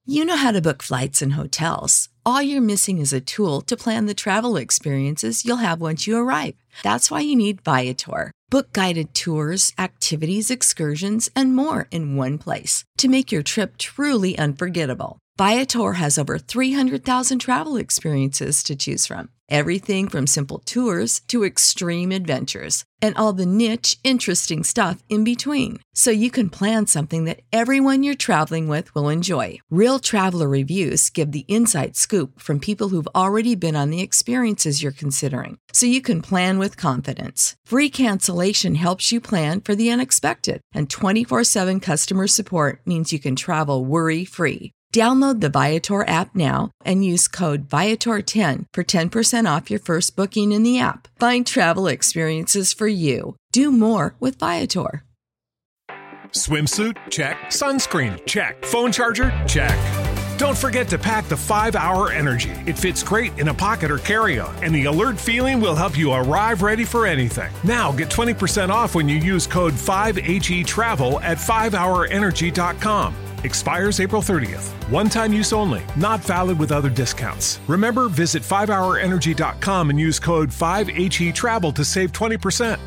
You know how to book flights and hotels. All you're missing is a tool to plan the travel experiences you'll have once you arrive. That's why you need Viator. Book guided tours, activities, excursions, and more in one place to make your trip truly unforgettable. Viator has over 300,000 travel experiences to choose from. Everything from simple tours to extreme adventures and all the niche, interesting stuff in between. So you can plan something that everyone you're traveling with will enjoy. Real traveler reviews give the inside scoop from people who've already been on the experiences you're considering. So you can plan with confidence. Free cancellation helps you plan for the unexpected. And 24/7 customer support means you can travel worry-free. Download the Viator app now and use code Viator10 for 10% off your first booking in the app. Find travel experiences for you. Do more with Viator. Swimsuit? Check. Sunscreen? Check. Phone charger? Check. Don't forget to pack the 5-Hour Energy. It fits great in a pocket or carry-on, and the alert feeling will help you arrive ready for anything. Now get 20% off when you use code 5HETRAVEL at 5hourenergy.com. Expires April 30th. One-time use only. Not valid with other discounts. Remember, visit 5hourenergy.com and use code 5HETRAVEL to save 20%.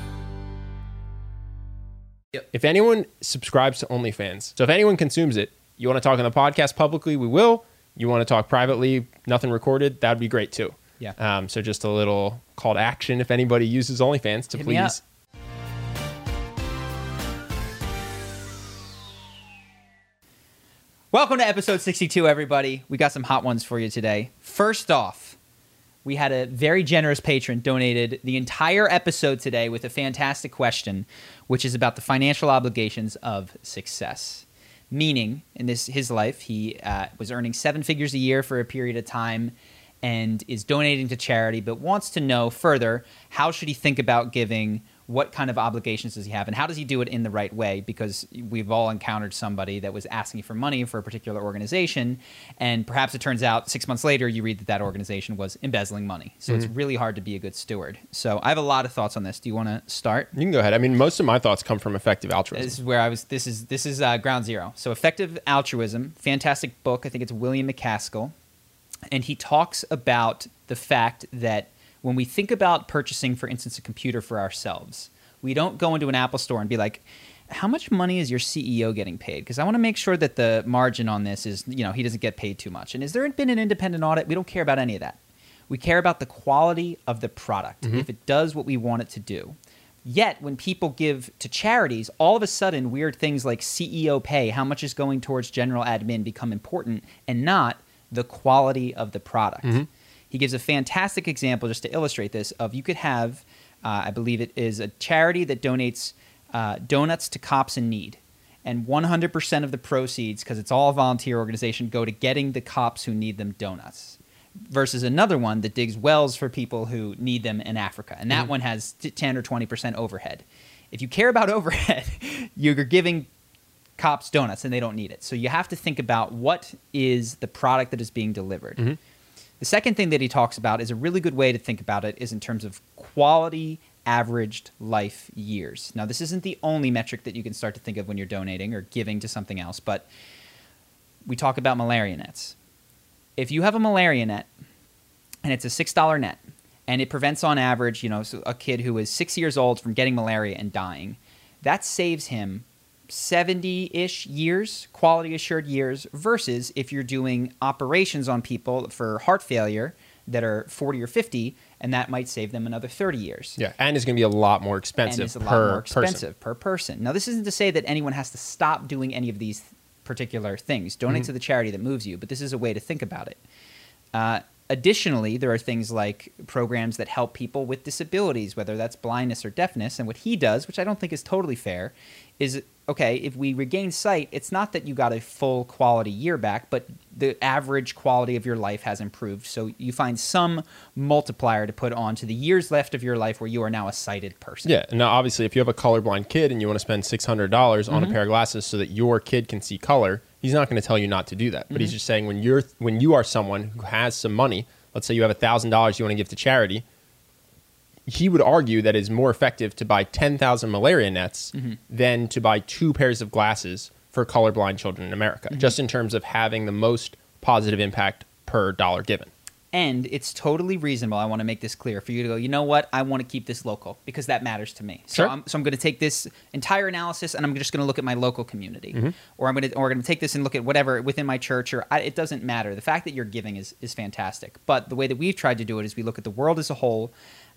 If anyone subscribes to OnlyFans, so if anyone consumes it, you want to talk on the podcast publicly, we will. You want to talk privately, nothing recorded, that would be great too. Yeah. So just a little call to action if anybody uses OnlyFans to please. Welcome to episode 62, everybody. We got some hot ones for you today. First off, we had a very generous patron donated the entire episode today with a fantastic question, which is about the financial obligations of success. Meaning, in his life, he was earning 7 figures a year for a period of time and is donating to charity, but wants to know further, how should he think about giving? What kind of obligations does he have? And how does he do it in the right way? Because we've all encountered somebody that was asking for money for a particular organization, and perhaps it turns out 6 months later you read that organization was embezzling money. So it's really hard to be a good steward. So I have a lot of thoughts on this. Do you want to start? You can go ahead. I mean, most of my thoughts come from Effective Altruism. This is where I was. This is ground zero. So Effective Altruism, fantastic book. I think it's William McCaskill, and he talks about the fact that when we think about purchasing, for instance, a computer for ourselves, we don't go into an Apple store and be like, how much money is your CEO getting paid? Because I want to make sure that the margin on this is, he doesn't get paid too much. And has there been an independent audit? We don't care about any of that. We care about the quality of the product, if it does what we want it to do. Yet, when people give to charities, all of a sudden, weird things like CEO pay, how much is going towards general admin, become important, and not the quality of the product. He gives a fantastic example, just to illustrate this, of you could have, I believe it is a charity that donates donuts to cops in need. And 100% of the proceeds, because it's all a volunteer organization, go to getting the cops who need them donuts. Versus another one that digs wells for people who need them in Africa. And that one has 10 or 20% overhead. If you care about overhead, you're giving cops donuts and they don't need it. So you have to think about what is the product that is being delivered. The second thing that he talks about is a really good way to think about it is in terms of quality averaged life years. Now, this isn't the only metric that you can start to think of when you're donating or giving to something else, but we talk about malaria nets. If you have a malaria net and it's a $6 net and it prevents on average, so a kid who is 6 years old from getting malaria and dying, that saves him 70-ish years, quality assured years, versus if you're doing operations on people for heart failure that are 40 or 50, and that might save them another 30 years. Yeah, and it's going to be a lot more expensive per person. Now, this isn't to say that anyone has to stop doing any of these particular things. Donate to the charity that moves you, but this is a way to think about it. Additionally, there are things like programs that help people with disabilities, whether that's blindness or deafness, and what he does, which I don't think is totally fair, is, okay, if we regain sight, it's not that you got a full quality year back, but the average quality of your life has improved. So you find some multiplier to put on to the years left of your life where you are now a sighted person. Yeah. Now, obviously, if you have a colorblind kid and you want to spend $600 on a pair of glasses so that your kid can see color, he's not going to tell you not to do that. But he's just saying when you are someone who has some money, let's say you have $1,000 you want to give to charity, he would argue that it's more effective to buy 10,000 malaria nets than to buy 2 pairs of glasses for colorblind children in America, just in terms of having the most positive impact per dollar given. And it's totally reasonable. I want to make this clear for you to go, you know what? I want to keep this local because that matters to me. So Sure. I'm going to take this entire analysis and I'm just going to look at my local community, or we're going to take this and look at whatever within my church, or it doesn't matter. The fact that you're giving is fantastic. But the way that we've tried to do it is we look at the world as a whole.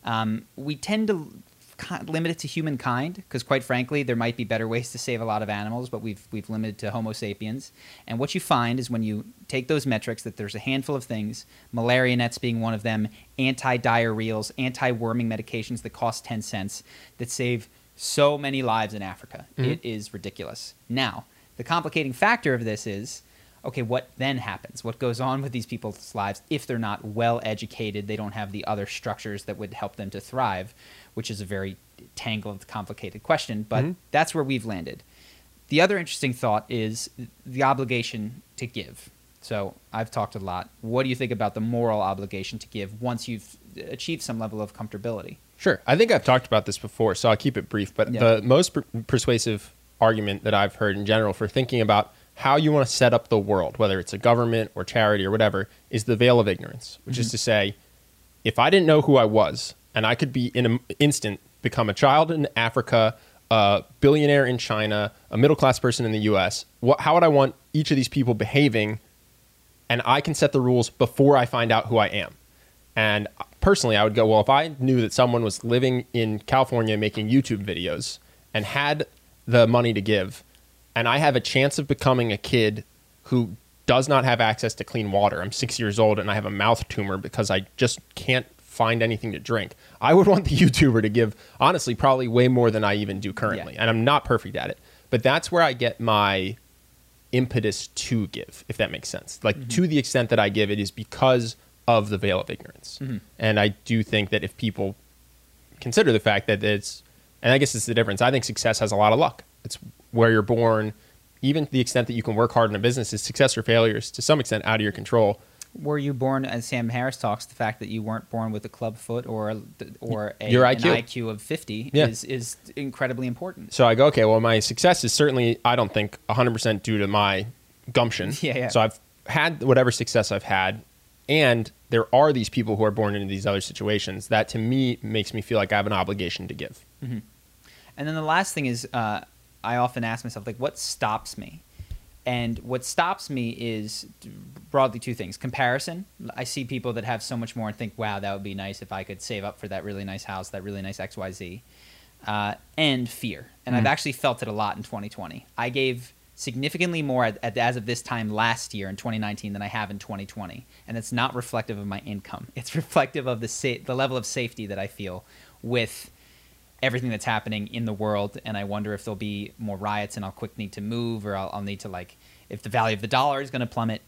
We tend to limit it to humankind because, quite frankly, there might be better ways to save a lot of animals, but we've limited to Homo sapiens. And what you find is when you take those metrics, that there's a handful of things, malaria nets being one of them, anti-diarrheals, anti-worming medications that cost 10 cents, that save so many lives in Africa. It is ridiculous. Now, the complicating factor of this is, okay, what then happens? What goes on with these people's lives if they're not well educated? They don't have the other structures that would help them to thrive, which is a very tangled, complicated question, but that's where we've landed. The other interesting thought is the obligation to give. So I've talked a lot. What do you think about the moral obligation to give once you've achieved some level of comfortability? Sure. I think I've talked about this before, so I'll keep it brief. But the most persuasive argument that I've heard in general for thinking about how you want to set up the world, whether it's a government or charity or whatever, is the veil of ignorance, which is to say, if I didn't know who I was, and I could be in an instant become a child in Africa, a billionaire in China, a middle-class person in the U.S., how would I want each of these people behaving? And I can set the rules before I find out who I am. And personally, I would go, well, if I knew that someone was living in California making YouTube videos and had the money to give, and I have a chance of becoming a kid who does not have access to clean water. I'm 6 years old and I have a mouth tumor because I just can't find anything to drink. I would want the YouTuber to give, honestly, probably way more than I even do currently. And I'm not perfect at it. But that's where I get my impetus to give, if that makes sense. Like, to the extent that I give, it is because of the veil of ignorance. And I do think that if people consider the fact that it's, and I guess it's the difference, I think success has a lot of luck. It's where you're born, even to the extent that you can work hard in a business, is success or failure is to some extent out of your control. Were you born, as Sam Harris talks, the fact that you weren't born with a club foot or an IQ of 50 is incredibly important. So I go, okay, well, my success is certainly, I don't think, 100% due to my gumption. So I've had whatever success I've had, and there are these people who are born into these other situations. That, to me, makes me feel like I have an obligation to give. And then the last thing is, I often ask myself, like, what stops me? And what stops me is broadly two things. Comparison. I see people that have so much more and think, wow, that would be nice if I could save up for that really nice house, that really nice XYZ. And fear. And I've actually felt it a lot in 2020. I gave significantly more as of this time last year in 2019 than I have in 2020. And it's not reflective of my income. It's reflective of the level of safety that I feel with everything that's happening in the world, and I wonder if there'll be more riots and I'll quick need to move, or I'll need to, like, if the value of the dollar is going to plummet.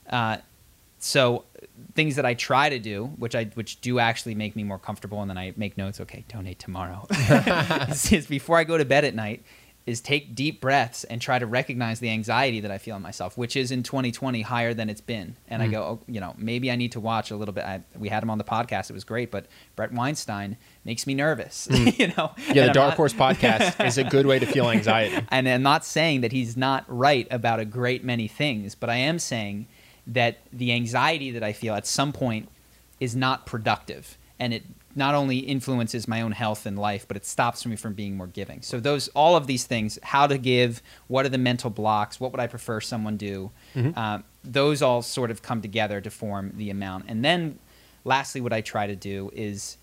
So things that I try to do, which do actually make me more comfortable, and then I make notes, okay, donate tomorrow, is before I go to bed at night, is take deep breaths and try to recognize the anxiety that I feel in myself, which is in 2020 higher than it's been. And I go, maybe I need to watch a little bit. We had him on the podcast. It was great. But Brett Weinstein makes me nervous, the Dark Horse podcast is a good way to feel anxiety. And I'm not saying that he's not right about a great many things, but I am saying that the anxiety that I feel at some point is not productive. And it not only influences my own health and life, but it stops me from being more giving. So all of these things, how to give, what are the mental blocks, what would I prefer someone do, those all sort of come together to form the amount. And then lastly, what I try to do is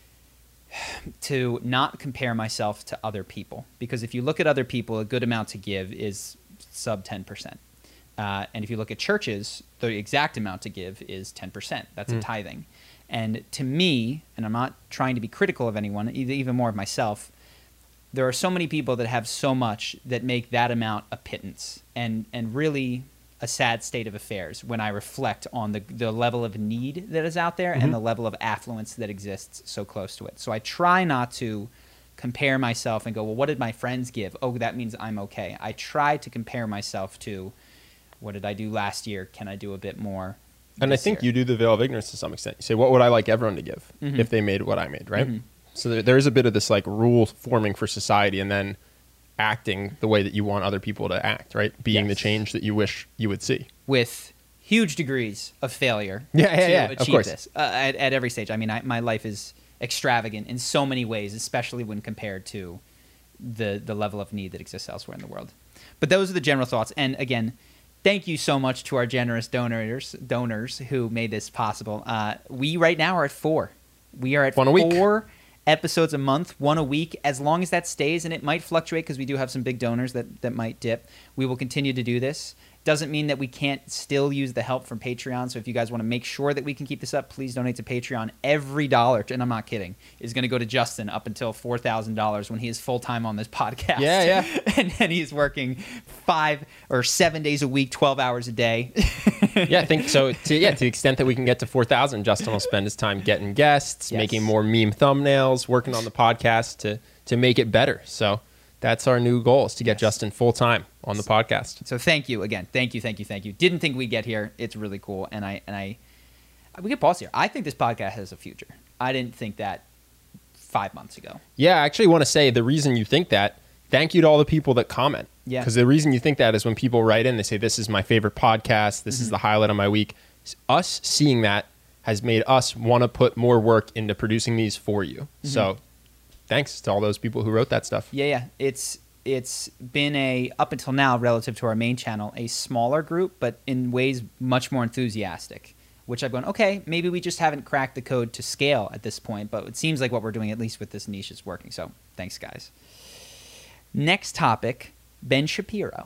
to not compare myself to other people. Because if you look at other people, a good amount to give is sub 10%. And if you look at churches, the exact amount to give is 10%. That's a tithing. And to me, and I'm not trying to be critical of anyone, even more of myself, there are so many people that have so much that make that amount a pittance and really a sad state of affairs when I reflect on the level of need that is out there and the level of affluence that exists so close to it. So I try not to compare myself and go, well, what did my friends give? Oh, that means I'm okay. I try to compare myself to, what did I do last year? Can I do a bit more? And I think you do the veil of ignorance to some extent. You say, what would I like everyone to give if they made what I made, right? So there is a bit of this, like, rule forming for society, and then acting the way that you want other people to act, right? Being the change that you wish you would see. With huge degrees of failure to achieve of course. this at every stage. I mean, my life is extravagant in so many ways, especially when compared to the level of need that exists elsewhere in the world. But those are the general thoughts. And again, thank you so much to our generous donors who made this possible. We right now are at 4. We are at 4 episodes a month, 1 a week. As long as that stays, and it might fluctuate because we do have some big donors that might dip, we will continue to do this. Doesn't mean that we can't still use the help from Patreon. So if you guys want to make sure that we can keep this up, please donate to Patreon. Every dollar, and I'm not kidding, is going to go to Justin up until $4,000 when he is full-time on this podcast. Yeah. And then he's working 5 or 7 days a week, 12 hours a day. I think so. To the extent that we can get to 4,000, Justin will spend his time getting guests, making more meme thumbnails, working on the podcast to make it better. So that's our new goal, is to get Justin full-time on the podcast. So thank you again. Thank you. Didn't think we'd get here. It's really cool. And we can pause here. I think this podcast has a future. I didn't think that 5 months ago. Yeah, I actually want to say the reason you think that, thank you to all the people that comment. Yeah. Because the reason you think that is when people write in, they say, this is my favorite podcast. This is the highlight of my week. Us seeing that has made us want to put more work into producing these for you. So thanks to all those people who wrote that stuff. Yeah. It's been up until now, relative to our main channel, a smaller group, but in ways much more enthusiastic, which I've gone, okay, maybe we just haven't cracked the code to scale at this point, but it seems like what we're doing, at least with this niche, is working. So thanks, guys. Next topic, Ben Shapiro.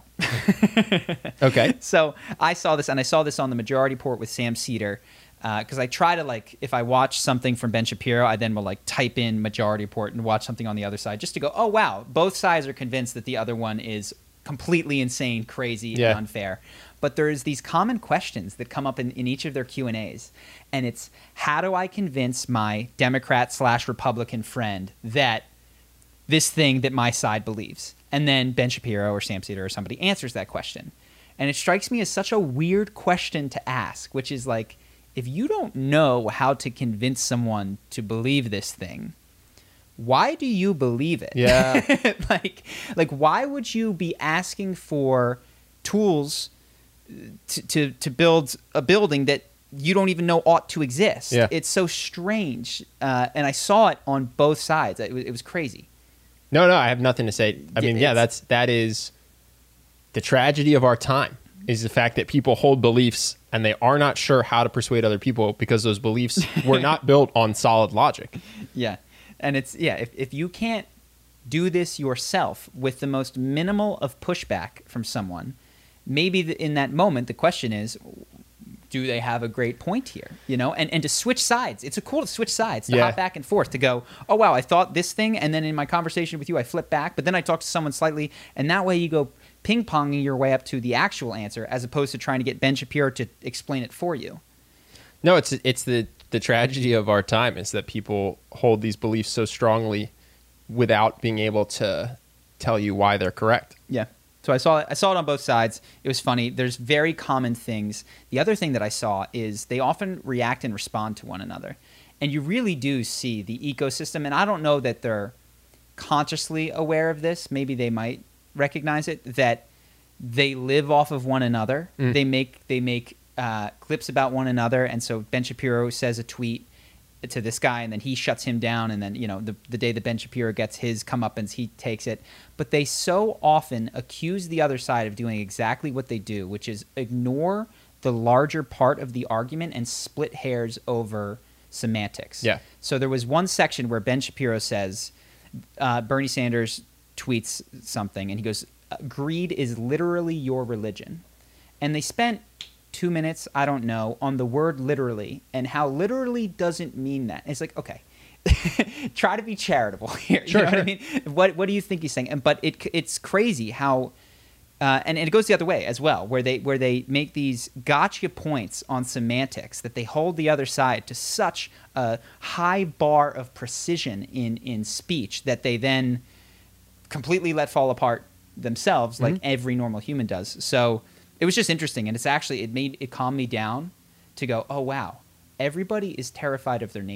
Okay. So I saw this on the Majority Report with Sam Seder, because I try to, if I watch something from Ben Shapiro, I then will type in Majority Report and watch something on the other side just to go, oh wow, both sides are convinced that the other one is completely insane, crazy, and unfair. But there's these common questions that come up in each of their Q&As, and it's, how do I convince my Democrat/Republican friend that this thing that my side believes? And then Ben Shapiro or Sam Seder or somebody answers that question. And it strikes me as such a weird question to ask, which is if you don't know how to convince someone to believe this thing, why do you believe it? Yeah. Why would you be asking for tools to build a building that you don't even know ought to exist? Yeah. It's so strange. And I saw it on both sides. It was crazy. No, I have nothing to say. I mean, that is the tragedy of our time, is the fact that people hold beliefs and they are not sure how to persuade other people because those beliefs were not built on solid logic. Yeah. And if you can't do this yourself with the most minimal of pushback from someone, maybe in that moment, the question is, do they have a great point here? And to switch sides. It's cool to switch sides, to hop back and forth, to go, oh, wow, I thought this thing. And then in my conversation with you, I flip back. But then I talk to someone slightly. And that way you go ping-ponging your way up to the actual answer, as opposed to trying to get Ben Shapiro to explain it for you. No, it's the tragedy of our time, is that people hold these beliefs so strongly without being able to tell you why they're correct. Yeah. So I saw it on both sides. It was funny. There's very common things. The other thing that I saw is they often react and respond to one another. And you really do see the ecosystem. And I don't know that they're consciously aware of this. Maybe they might recognize it, that they live off of one another. They make clips about one another. And so Ben Shapiro says a tweet to this guy, and then he shuts him down, and then the day that Ben Shapiro gets his comeuppance, he takes it. But they so often accuse the other side of doing exactly what they do, which is ignore the larger part of the argument and split hairs over semantics. Yeah. So there was one section where Ben Shapiro says, Bernie Sanders tweets something, and he goes, greed is literally your religion. And they spent 2 minutes, I don't know, on the word literally, and how literally doesn't mean that. And it's okay, try to be charitable here. Sure, what I mean? What do you think he's saying? But it's crazy how, and it goes the other way as well, where they make these gotcha points on semantics that they hold the other side to such a high bar of precision in speech that they then completely let fall apart themselves, like every normal human does. So it was just interesting, and it calmed me down to go, oh wow, everybody is terrified of their neighbor.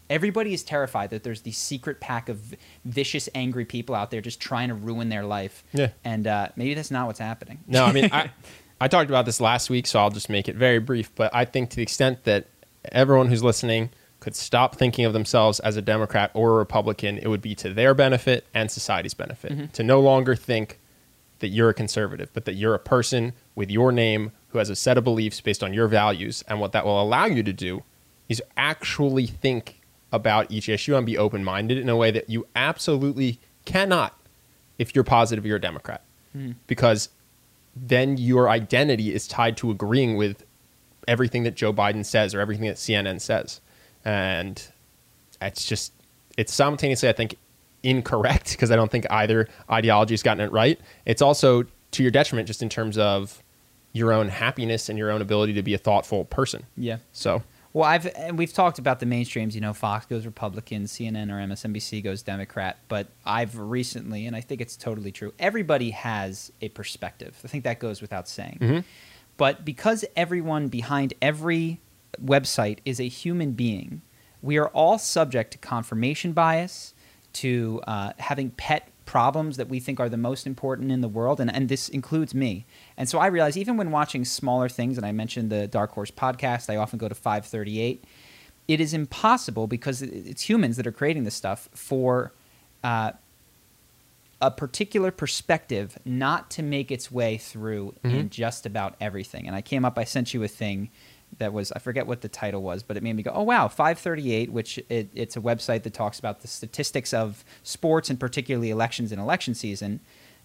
Everybody is terrified that there's the secret pack of vicious, angry people out there just trying to ruin their life. Yeah. And maybe that's not what's happening. No, I mean, I talked about this last week, so I'll just make it very brief. But I think to the extent that everyone who's listening could stop thinking of themselves as a Democrat or a Republican, it would be to their benefit and society's benefit. To no longer think that you're a conservative, but that you're a person with your name who has a set of beliefs based on your values. And what that will allow you to do is actually think about each issue and be open-minded in a way that you absolutely cannot if you're positive you're a Democrat. Because then your identity is tied to agreeing with everything that Joe Biden says or everything that CNN says. And it's simultaneously, I think, incorrect because I don't think either ideology has gotten it right. It's also to your detriment just in terms of your own happiness and your own ability to be a thoughtful person. Yeah. So, well, we've talked about the mainstreams, Fox goes Republican, CNN or MSNBC goes Democrat, but I've recently, and I think it's totally true, everybody has a perspective. I think that goes without saying. But because everyone behind every website is a human being, we are all subject to confirmation bias, to having pet problems that we think are the most important in the world, and this includes me. And so I realize even when watching smaller things, and I mentioned the Dark Horse podcast, I often go to 538, it is impossible, because it's humans that are creating this stuff, for a particular perspective not to make its way through in just about everything. And I sent you a thing that was, I forget what the title was, but it made me go, oh, wow, 538, which it's a website that talks about the statistics of sports and particularly elections and election season.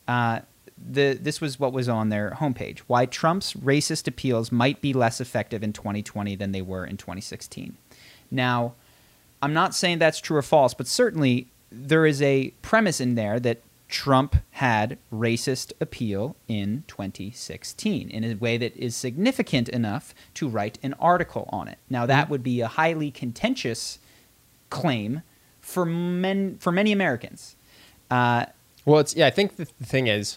This was what was on their homepage: why Trump's racist appeals might be less effective in 2020 than they were in 2016. Now, I'm not saying that's true or false, but certainly there is a premise in there that Trump had racist appeal in 2016 in a way that is significant enough to write an article on it. Now, that would be a highly contentious claim for many Americans. I think the thing is,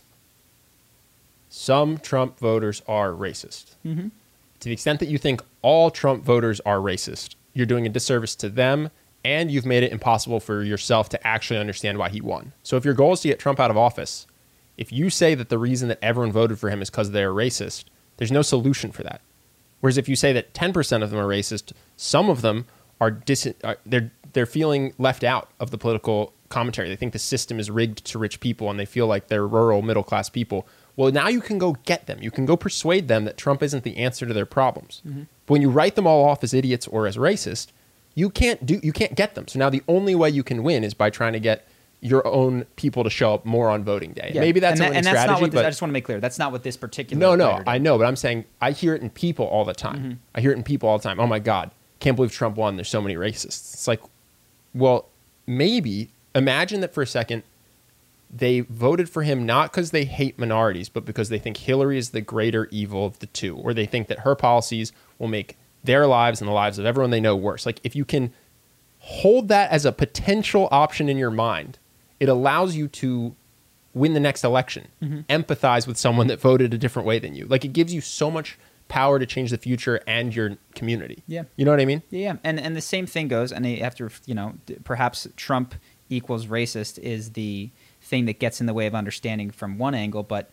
some Trump voters are racist. To the extent that you think all Trump voters are racist, you're doing a disservice to them, and you've made it impossible for yourself to actually understand why he won. So if your goal is to get Trump out of office, if you say that the reason that everyone voted for him is because they're racist, there's no solution for that. Whereas if you say that 10% of them are racist, some of them are they're feeling left out of the political commentary. They think the system is rigged to rich people, and they feel like they're rural, middle-class people. Well, now you can go get them. You can go persuade them that Trump isn't the answer to their problems. But when you write them all off as idiots or as racist, you can't get them. So now the only way you can win is by trying to get your own people to show up more on voting day. Yeah. Maybe that's a winning strategy. But I just want to make clear, that's not what this particular. No, I know, but I'm saying I hear it in people all the time. I hear it in people all the time. Oh my God, can't believe Trump won. There's so many racists. It's like, well, maybe imagine that for a second. They voted for him not because they hate minorities, but because they think Hillary is the greater evil of the two, or they think that her policies will make their lives and the lives of everyone they know worse. Like, if you can hold that as a potential option in your mind, it allows you to win the next election, empathize with someone that voted a different way than you. Like, it gives you so much power to change the future and your community. Yeah. You know what I mean? Yeah. And the same thing goes, and after, perhaps Trump equals racist is the thing that gets in the way of understanding from one angle, but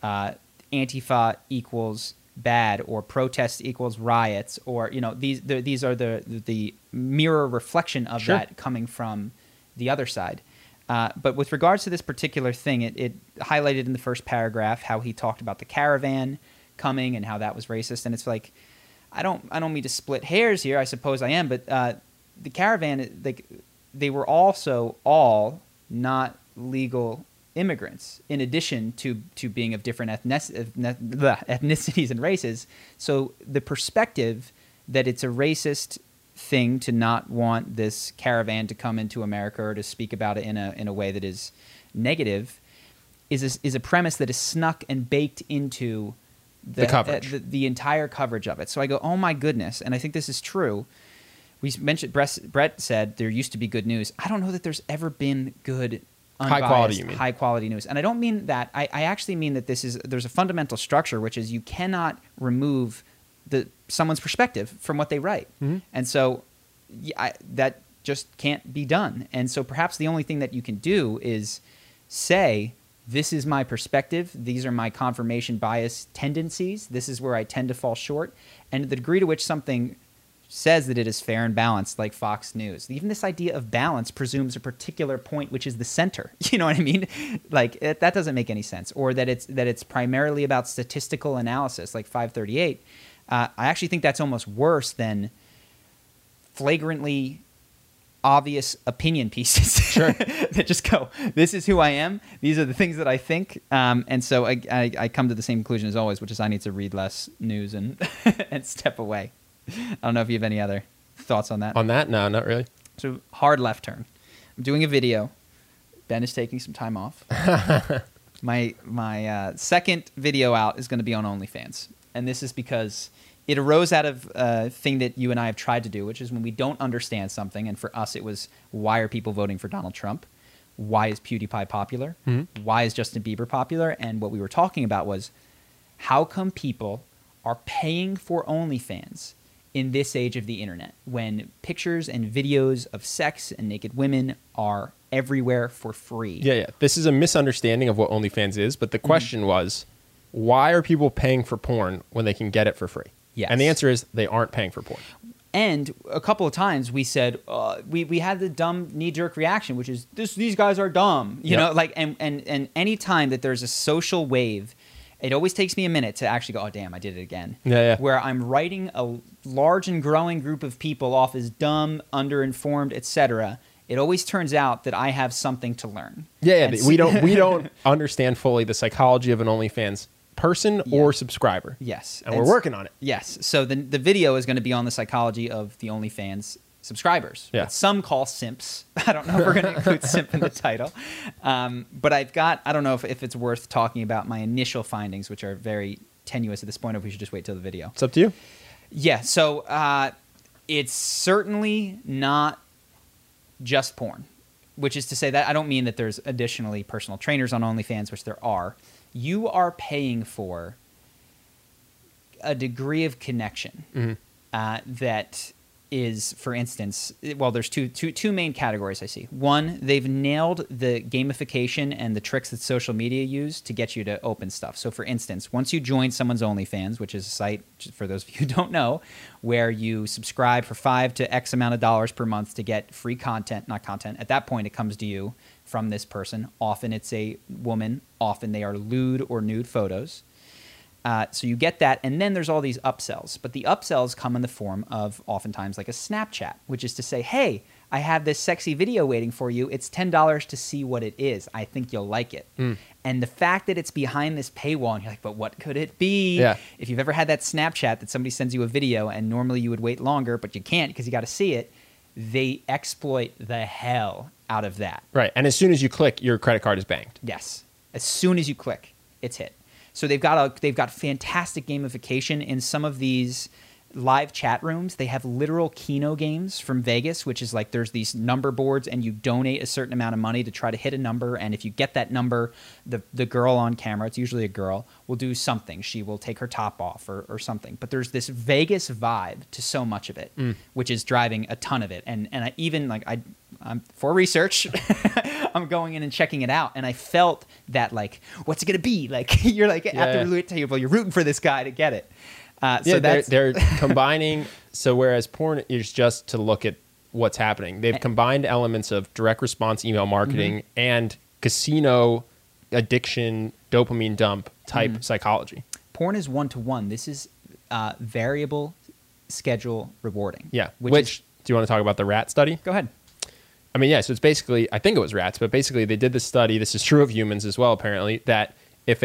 Antifa equals bad, or protest equals riots, or these are the mirror reflection of that coming from the other side. But with regards to this particular thing, it highlighted in the first paragraph how he talked about the caravan coming and how that was racist, and it's like, I don't mean to split hairs here. I suppose I am, but the caravan, they were also all not legal immigrants, in addition to being of different ethnicities and races. So the perspective that it's a racist thing to not want this caravan to come into America or to speak about it in a way that is negative is a premise that is snuck and baked into the coverage, the entire coverage of it. So I go, oh my goodness, and I think this is true. We mentioned, Brett said there used to be good news. I don't know that there's ever been good, unbiased, high quality news. And I don't mean that. I actually mean that there's a fundamental structure, which is you cannot remove someone's perspective from what they write. And so that just can't be done. And so perhaps the only thing that you can do is say, this is my perspective. These are my confirmation bias tendencies. This is where I tend to fall short. And the degree to which something says that it is fair and balanced, like Fox News. Even this idea of balance presumes a particular point, which is the center. You know what I mean? Like that doesn't make any sense. Or that it's primarily about statistical analysis, like 538. I actually think that's almost worse than flagrantly obvious opinion pieces. Sure. That just go, this is who I am. These are the things that I think. And so I come to the same conclusion as always, which is I need to read less news and and step away. I don't know if you have any other thoughts on that. On that? No, not really. So hard left turn. I'm doing a video. Ben is taking some time off. My second video out is going to be on OnlyFans. And this is because it arose out of a thing that you and I have tried to do, which is when we don't understand something. And for us, it was, why are people voting for Donald Trump? Why is PewDiePie popular? Mm-hmm. Why is Justin Bieber popular? And what we were talking about was, how come people are paying for OnlyFans in this age of the internet, when pictures and videos of sex and naked women are everywhere for free? Yeah. This is a misunderstanding of what OnlyFans is, but the question was, why are people paying for porn when they can get it for free? Yes. And the answer is they aren't paying for porn. And a couple of times we said, we had the dumb knee-jerk reaction, which is, these guys are dumb. You know, like, and any time that there's a social wave, it always takes me a minute to actually go, oh, damn, I did it again. Yeah. Where I'm writing a large and growing group of people off as dumb, underinformed, etc. It always turns out that I have something to learn. Yeah. We don't understand fully the psychology of an OnlyFans person or subscriber. Yes. And we're working on it. Yes. So the video is going to be on the psychology of the OnlyFans subscribers. Yeah. What some call simps. I don't know if we're going to include simp in the title. But I don't know if it's worth talking about my initial findings, which are very tenuous at this point, or if we should just wait till the video. It's up to you. Yeah. So it's certainly not just porn, which is to say that I don't mean that there's additionally personal trainers on OnlyFans, which there are. You are paying for a degree of connection that is, for instance, well, there's two main categories I see. One, they've nailed the gamification and the tricks that social media use to get you to open stuff. So, for instance, once you join someone's OnlyFans, which is a site, for those of you who don't know, where you subscribe for $5 to X amount of dollars per month to get free content, not content. At that point, it comes to you from this person. Often it's a woman. Often they are lewd or nude photos. So you get that, and then there's all these upsells. But the upsells come in the form of oftentimes like a Snapchat, which is to say, hey, I have this sexy video waiting for you. It's $10 to see what it is. I think you'll like it. And the fact that it's behind this paywall, and you're like, but what could it be? Yeah. If you've ever had that Snapchat that somebody sends you a video, and normally you would wait longer, but you can't because you got to see it, they exploit the hell out of that. Right. And as soon as you click, your credit card is banged. Yes. As soon as you click, it's hit. So they've got fantastic gamification in some of these live chat rooms. They have literal Keno games from Vegas, which is like there's these number boards and you donate a certain amount of money to try to hit a number. And if you get that number, the girl on camera, it's usually a girl, will do something. She will take her top off or something. But there's this Vegas vibe to so much of it, which is driving a ton of it. And I'm for research, I'm going in and checking it out. And I felt that, like, what's it going to be? Like, you're like, at the roulette table, you're rooting for this guy to get it. So they're combining. So whereas porn is just to look at what's happening, they've combined elements of direct response email marketing and casino addiction, dopamine dump type psychology. Porn is 1-to-1. This is variable schedule rewarding. Yeah. Which do you want to talk about the rat study? Go ahead. I mean, yeah. So it's basically, I think it was rats, but basically they did this study. This is true of humans as well, apparently, that if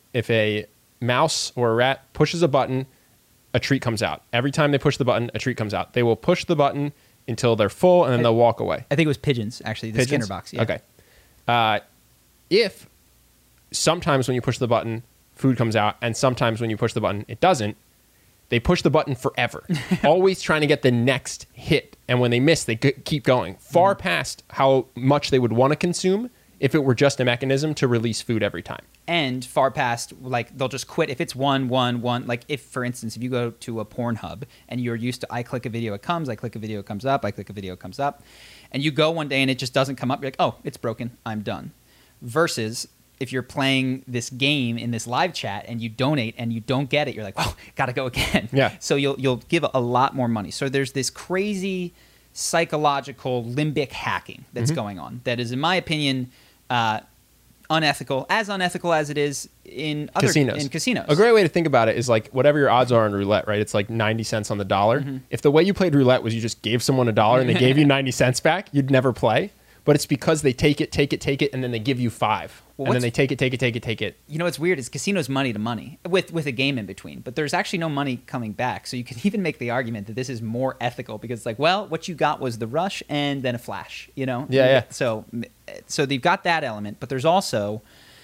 a mouse or a rat pushes a button, a treat comes out. Every time they push the button, a treat comes out. They will push the button until they're full, and then they'll walk away. I think it was pigeons, actually, the Skinner box. Yeah. Okay. If sometimes when you push the button, food comes out, and sometimes when you push the button, it doesn't, they push the button forever, always trying to get the next hit. And when they miss, they keep going far past how much they would want to consume if it were just a mechanism to release food every time. And far past, like, they'll just quit if it's one. Like, if, for instance, if you go to a Pornhub and you're used to, I click a video, it comes, I click a video, it comes up, I click a video, it comes up, and you go one day and it just doesn't come up, you're like, oh, it's broken, I'm done. Versus if you're playing this game in this live chat and you donate and you don't get it, you're like, oh, gotta go again. Yeah. So you'll give a lot more money. So there's this crazy psychological limbic hacking that's going on that is, in my opinion, unethical as it is in other casinos. A great way to think about it is like whatever your odds are on roulette, right? It's like 90 cents on the dollar. If the way you played roulette was you just gave someone $1 and they gave you 90 cents back, you'd never play. But it's because they take it, and then they give you 5. Well, and then they take it. You know what's weird is casinos money to money with a game in between, but there's actually no money coming back. So you can even make the argument that this is more ethical because it's like, well, what you got was the rush and then a flash, you know? Yeah. So they've got that element, but there's also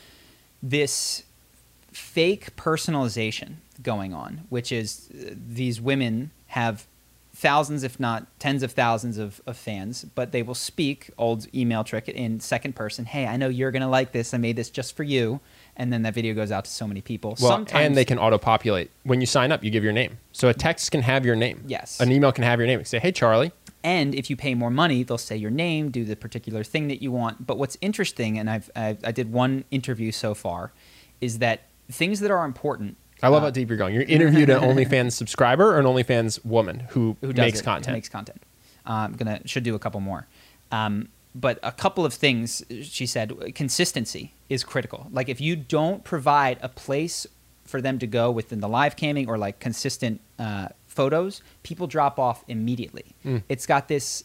this fake personalization going on, which is these women have thousands, if not tens of thousands of fans, but they will speak, old email trick, in second person. Hey, I know you're going to like this. I made this just for you. And then that video goes out to so many people. Well, Sometimes, and they can auto-populate. When you sign up, you give your name. So a text can have your name. Yes. An email can have your name. It can say, hey, Charlie. And if you pay more money, they'll say your name, do the particular thing that you want. But what's interesting, and I did one interview so far, is that things that are important. I love how deep you're going. You interviewed an OnlyFans subscriber or an OnlyFans woman who makes content. Should do a couple more. But a couple of things, she said, consistency is critical. Like if you don't provide a place for them to go within the live camming or like consistent photos, people drop off immediately. It's got this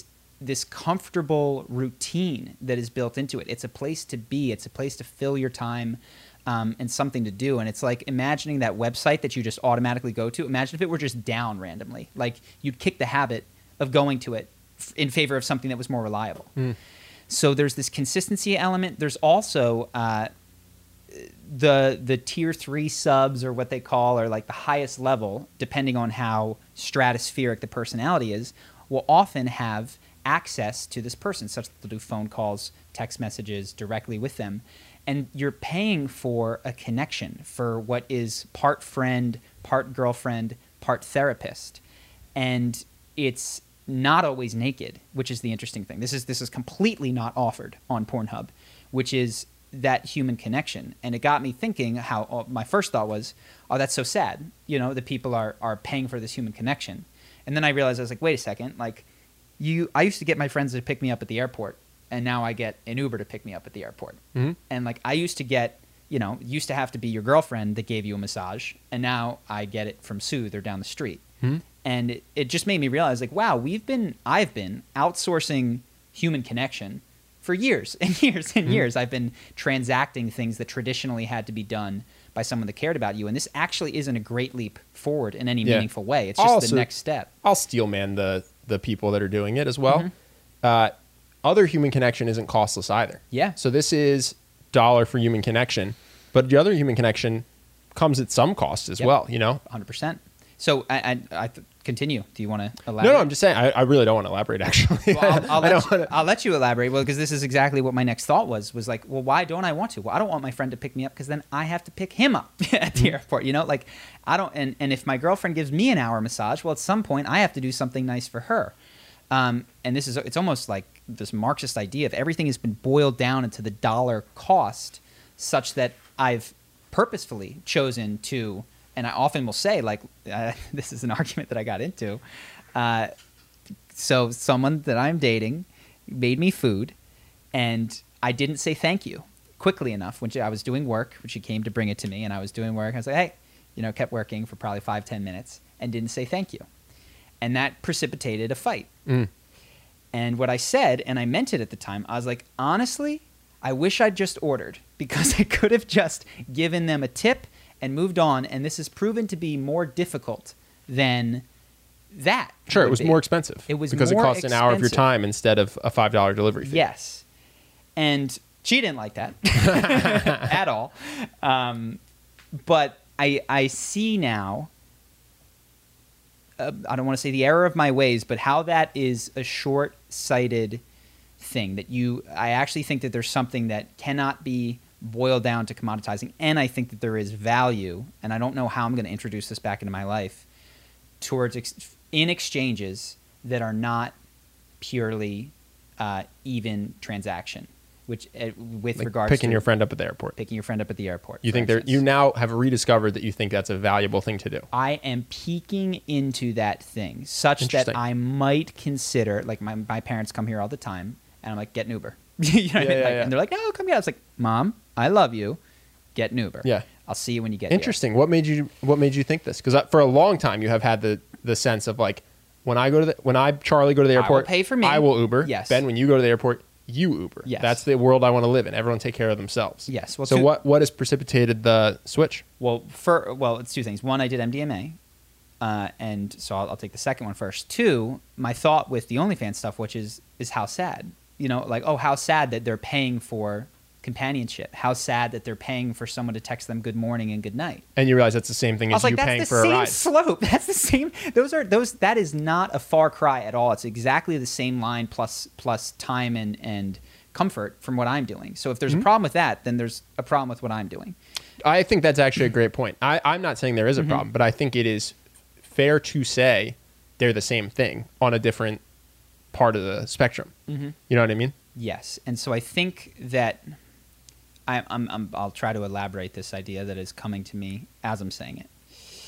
comfortable routine that is built into it. It's a place to be. It's a place to fill your time. And something to do. And it's like imagining that website that you just automatically go to. Imagine if it were just down randomly. Like you'd kick the habit of going to it in favor of something that was more reliable. So there's this consistency element. There's also the tier 3 subs, or what they call, or like the highest level, depending on how stratospheric the personality is, will often have access to this person, such that they'll do phone calls, text messages directly with them. And you're paying for a connection, for what is part friend, part girlfriend, part therapist. And it's not always naked, which is the interesting thing. This is completely not offered on Pornhub, which is that human connection. And it got me thinking how my first thought was, oh, that's so sad, you know, that people are paying for this human connection. And then I realized, I was like, wait a second, like I used to get my friends to pick me up at the airport. And now I get an Uber to pick me up at the airport. And like I used to get, you know, used to have to be your girlfriend that gave you a massage. And now I get it from Soothe or down the street. And it just made me realize like, wow, I've been outsourcing human connection for years and years and years. I've been transacting things that traditionally had to be done by someone that cared about you. And this actually isn't a great leap forward in any meaningful way. It's just also, the next step. I'll steel man the people that are doing it as well. Other human connection isn't costless either. Yeah. So this is $1 for human connection, but the other human connection comes at some cost as well, you know? 100%. So I continue. Do you want to elaborate? No, I'm just saying, I really don't want to elaborate, actually. Well, I'll let you elaborate. Well, because this is exactly what my next thought was like, well, why don't I want to? Well, I don't want my friend to pick me up because then I have to pick him up at the airport, you know? Like, I don't, and if my girlfriend gives me an hour massage, well, at some point I have to do something nice for her. And it's almost like this Marxist idea of everything has been boiled down into the dollar cost, such that I've purposefully chosen to, and I often will say, like, this is an argument that I got into. So someone that I'm dating made me food, and I didn't say thank you quickly enough when I was doing work, when she came to bring it to me, and I was doing work. I was like, hey, you know, kept working for probably 5-10 minutes and didn't say thank you. And that precipitated a fight. And what I said, and I meant it at the time, I was like, honestly, I wish I'd just ordered, because I could have just given them a tip and moved on. And this has proven to be more difficult than that. Sure, it was more expensive. It was because more it cost an hour of your time instead of a $5 delivery fee. Yes. And she didn't like that at all. But I see now, I don't want to say the error of my ways, but how that is a short-sighted thing that I actually think that there's something that cannot be boiled down to commoditizing, and I think that there is value, and I don't know how I'm going to introduce this back into my life, towards in exchanges that are not purely even transaction, which with Like regards picking to your friend up at the airport. picking your friend up at the airport. You for think instance. you now have rediscovered that you think that's a valuable thing to do. I am peeking into that thing such that Interesting. I might consider, like my parents come here all the time, and I'm like, get an Uber. You know what I mean? Yeah, Like, yeah. And they're like, no, come here. I was like, Mom, I love you. Get an Uber. Yeah. I'll see you when you get Interesting. What made you think this? Because for a long time you have had the sense of like, Charlie go to the I will airport, pay for me. I will Uber. Yes. Ben, when you go to the airport, you Uber. Yes. That's the world I want to live in. Everyone take care of themselves. Yes. Well, So what has precipitated the switch? Well, it's two things. One, I did MDMA, and so I'll take the second one first. Two, my thought with the OnlyFans stuff, which is how sad. You know, like, oh, how sad that they're paying for companionship. How sad that they're paying for someone to text them good morning and good night. And you realize that's the same thing I as was you like, paying that's the for a same ride. slope. That's the same. That is not a far cry at all. It's exactly the same line plus time and comfort from what I'm doing. So if there's Mm-hmm. a problem with that, then there's a problem with what I'm doing. I think that's actually a great point. I'm not saying there is a Mm-hmm. problem, but I think it is fair to say they're the same thing on a different part of the spectrum. Mm-hmm. You know what I mean? Yes, and so I think that I'll try to elaborate this idea that is coming to me as I'm saying it.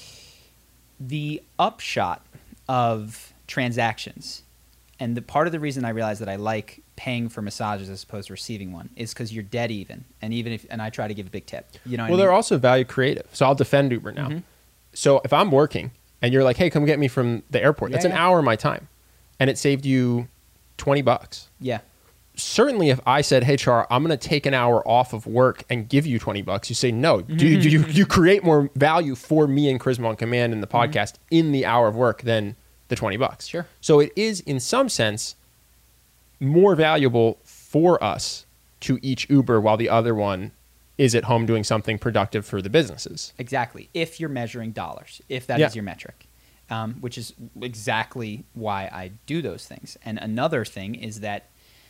The upshot of transactions, and the part of the reason I realized that I like paying for massages as opposed to receiving one, is because you're dead even, and I try to give a big tip. You know what Well, I mean? they're also value creative. So I'll defend Uber now. Mm-hmm. So if I'm working and you're like, hey, come get me from the airport, that's an Yeah. hour of my time. And it saved you $20. Yeah. Certainly if I said, hey, Char, I'm going to take an hour off of work and give you $20, you say no. You create more value for me and Charisma on Command in the podcast in the hour of work than the $20. Sure. So it is, in some sense, more valuable for us to each Uber while the other one is at home doing something productive for the businesses. Exactly. If you're measuring dollars, if that is Yeah. your metric, which is exactly why I do those things. And another thing is that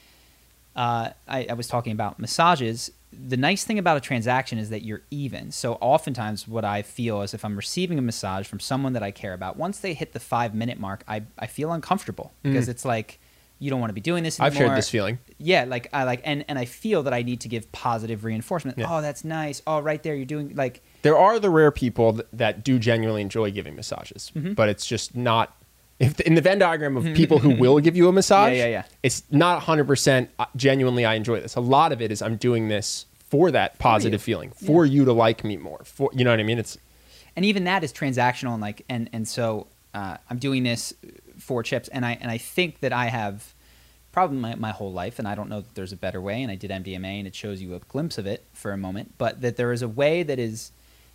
I was talking about massages. The nice thing about a transaction is that you're even. So oftentimes what I feel is if I'm receiving a massage from someone that I care about, once they hit the 5-minute mark, I feel uncomfortable because it's like, you don't want to be doing this anymore. I've shared this feeling. Yeah, and I feel that I need to give positive reinforcement. Yeah. Oh, that's nice. Oh, right there, you're doing like. There are the rare people that do genuinely enjoy giving massages, Mm-hmm. but it's just not. If in the Venn diagram of people who will give you a massage, Yeah. it's not 100% genuinely I enjoy this. A lot of it is I'm doing this for that positive feeling, for you to like me more. For you know what I mean? And even that is transactional, and so I'm doing this for chips, and I think that I have probably my whole life, and I don't know that there's a better way. And I did MDMA, and it shows you a glimpse of it for a moment, but that there is a way that is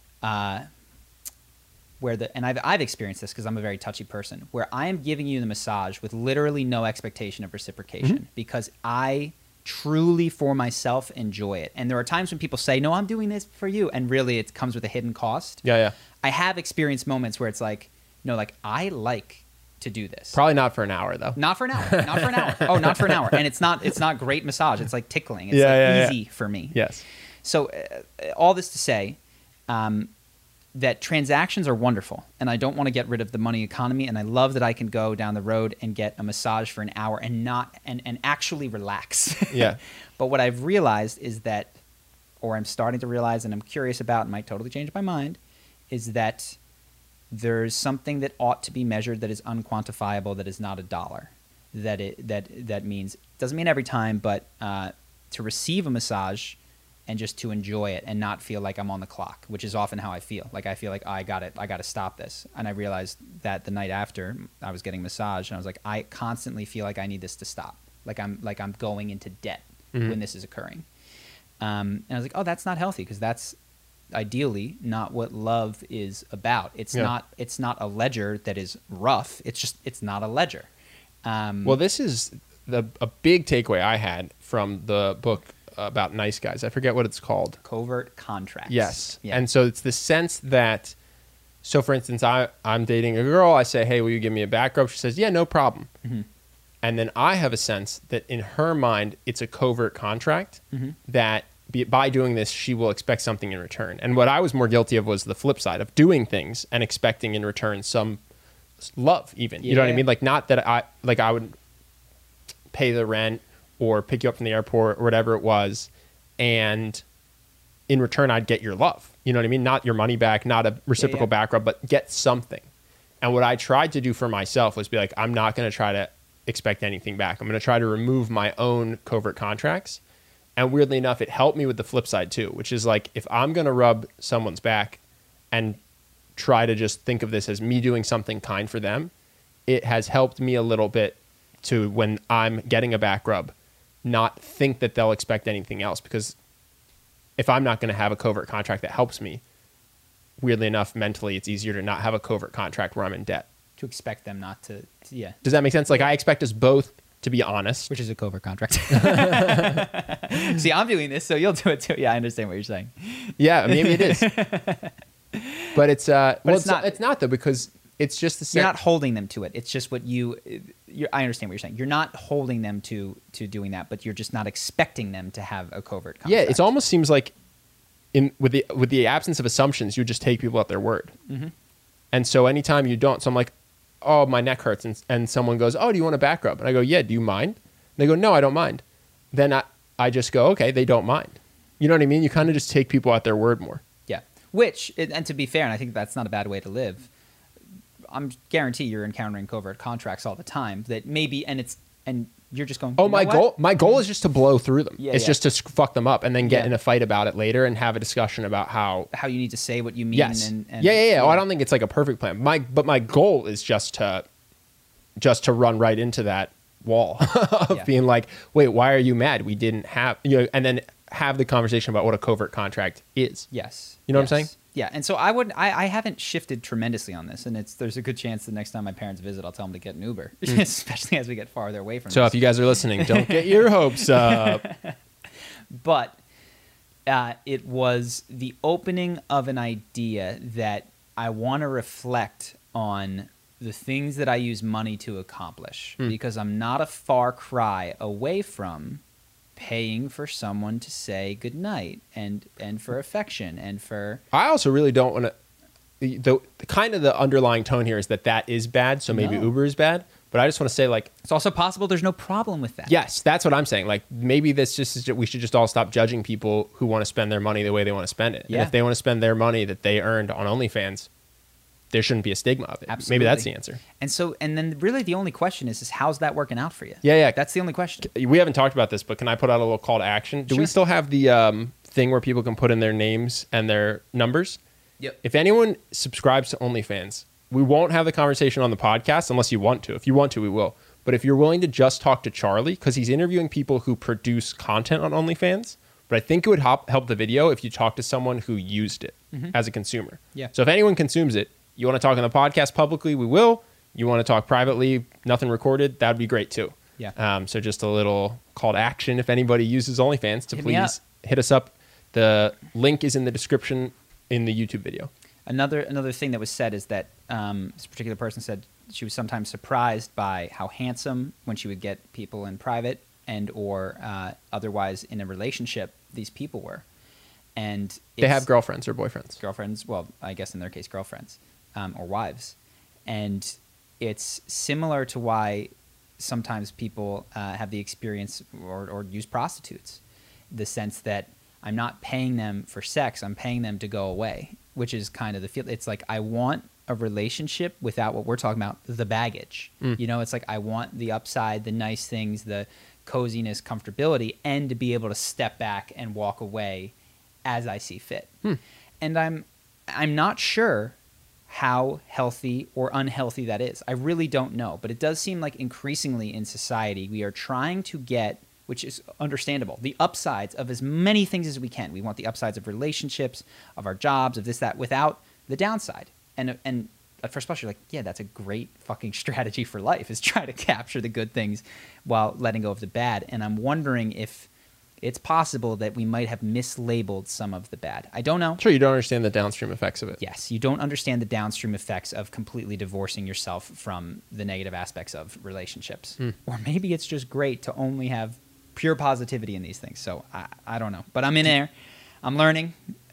where and I've experienced this because I'm a very touchy person, where I am giving you the massage with literally no expectation of reciprocation because I truly for myself enjoy it. And there are times when people say, no, I'm doing this for you, and really it comes with a hidden cost. Yeah. I have experienced moments where it's like, no, like I like to do this. Probably not for an hour though. Not for an hour. Not for an hour. Oh, not for an hour. And it's not great massage. It's like tickling. It's easy for me. Yes. So all this to say that transactions are wonderful, and I don't want to get rid of the money economy, and I love that I can go down the road and get a massage for an hour and actually relax. Yeah. But what I've realized is that, or I'm starting to realize and I'm curious about and might totally change my mind, is that there's something that ought to be measured that is unquantifiable, that is not a dollar. That means, doesn't mean every time, but to receive a massage and just to enjoy it and not feel like I'm on the clock, which is often how I feel. Like I feel like I got to stop this. And I realized that the night after I was getting massage, and I was like, I constantly feel like I need this to stop. Like I'm going into debt when this is occurring. And I was like, oh, that's not healthy, because that's ideally not what love is about. It's not a ledger that is rough. It's not a ledger. Well, this is a big takeaway I had from the book about nice guys. I forget what it's called. Covert contracts. Yes. Yeah. And so it's the sense that, so for instance, I'm dating a girl. I say, hey, will you give me a back rub? She says, yeah, no problem. And then I have a sense that in her mind, it's a covert contract that by doing this, she will expect something in return. And what I was more guilty of was the flip side of doing things and expecting in return some love even. You know what I mean? Like, not that I would pay the rent or pick you up from the airport or whatever it was, and in return, I'd get your love. You know what I mean? Not your money back, not a reciprocal back rub, but get something. And what I tried to do for myself was be like, I'm not going to try to expect anything back. I'm going to try to remove my own covert contracts. And weirdly enough, it helped me with the flip side too, which is like, if I'm going to rub someone's back and try to just think of this as me doing something kind for them, it has helped me a little bit to, when I'm getting a back rub, not think that they'll expect anything else. Because if I'm not going to have a covert contract that helps me, weirdly enough, mentally, it's easier to not have a covert contract where I'm in debt. To expect them not to Does that make sense? Like, I expect us both to be honest. Which is a covert contract. See, I'm doing this, so you'll do it too. Yeah, I understand what you're saying. Yeah, maybe it is. But it's it's not though, because it's just the same. You're not holding them to it. It's just what I understand what you're saying. You're not holding them to doing that, but you're just not expecting them to have a covert contract. Yeah, it almost seems like with the absence of assumptions, you just take people at their word. Mm-hmm. And so anytime you don't, so I'm like, oh, my neck hurts. And someone goes, oh, do you want a back rub? And I go, yeah, do you mind? And they go, no, I don't mind. Then I just go, okay, they don't mind. You know what I mean? You kind of just take people at their word more. Yeah. Which, and to be fair, and I think that's not a bad way to live, I'm guarantee you're encountering covert contracts all the time that maybe, and you're just going, oh, my goal is just to blow through them. Yeah, it's just to fuck them up and then get in a fight about it later and have a discussion about how you need to say what you mean. Yes. And yeah. Oh, I don't think it's like a perfect plan. But my goal is just to run right into that wall of being like, wait, why are you mad? We didn't have, and then have the conversation about what a covert contract is. Yes. You know what I'm saying? Yeah, and so I haven't shifted tremendously on this, and there's a good chance the next time my parents visit, I'll tell them to get an Uber, especially as we get farther away from. So if you guys are listening, don't get your hopes up. But it was the opening of an idea that I want to reflect on the things that I use money to accomplish, because I'm not a far cry away from paying for someone to say goodnight and for affection and for... I also really don't want to... The kind of the underlying tone here is that is bad, so maybe Uber is bad. But I just want to say, like... It's also possible there's no problem with that. Yes, that's what I'm saying. Like, maybe this just is... We should just all stop judging people who want to spend their money the way they want to spend it. Yeah. And if they want to spend their money that they earned on OnlyFans, there shouldn't be a stigma of it. Absolutely. Maybe that's the answer. And then really the only question is how's that working out for you? Yeah. That's the only question. We haven't talked about this, but can I put out a little call to action? Do we still have the thing where people can put in their names and their numbers? Yep. If anyone subscribes to OnlyFans, we won't have the conversation on the podcast unless you want to. If you want to, we will. But if you're willing to just talk to Charlie, because he's interviewing people who produce content on OnlyFans, but I think it would help the video if you talk to someone who used it as a consumer. Yeah. So if anyone consumes it, you want to talk on the podcast publicly, we will. You want to talk privately, nothing recorded, that would be great too. Yeah. So just a little call to action if anybody uses OnlyFans to please hit us up. The link is in the description in the YouTube video. Another thing that was said is that this particular person said she was sometimes surprised by how handsome, when she would get people in private and or otherwise in a relationship, these people were. And they have girlfriends or boyfriends. Girlfriends, well, I guess in their case, girlfriends or wives. And it's similar to why sometimes people have the experience or use prostitutes. The sense that I'm not paying them for sex, I'm paying them to go away, which is kind of the feel. It's like I want a relationship without what we're talking about, the baggage. It's like I want the upside, the nice things, the coziness, comfortability, and to be able to step back and walk away as I see fit. And I'm not sure how healthy or unhealthy that is. I really don't know, but it does seem like increasingly in society we are trying to get, which is understandable, the upsides of as many things as we can. We want the upsides of relationships, of our jobs, of this, that, without the downside. And at first blush, you're like, yeah, that's a great fucking strategy for life, is try to capture the good things while letting go of the bad. And I'm wondering if it's possible that we might have mislabeled some of the bad. I don't know. Sure, you don't understand the downstream effects of it. Yes, you don't understand the downstream effects of completely divorcing yourself from the negative aspects of relationships. Or maybe it's just great to only have pure positivity in these things. So I don't know. But I'm in there. I'm learning.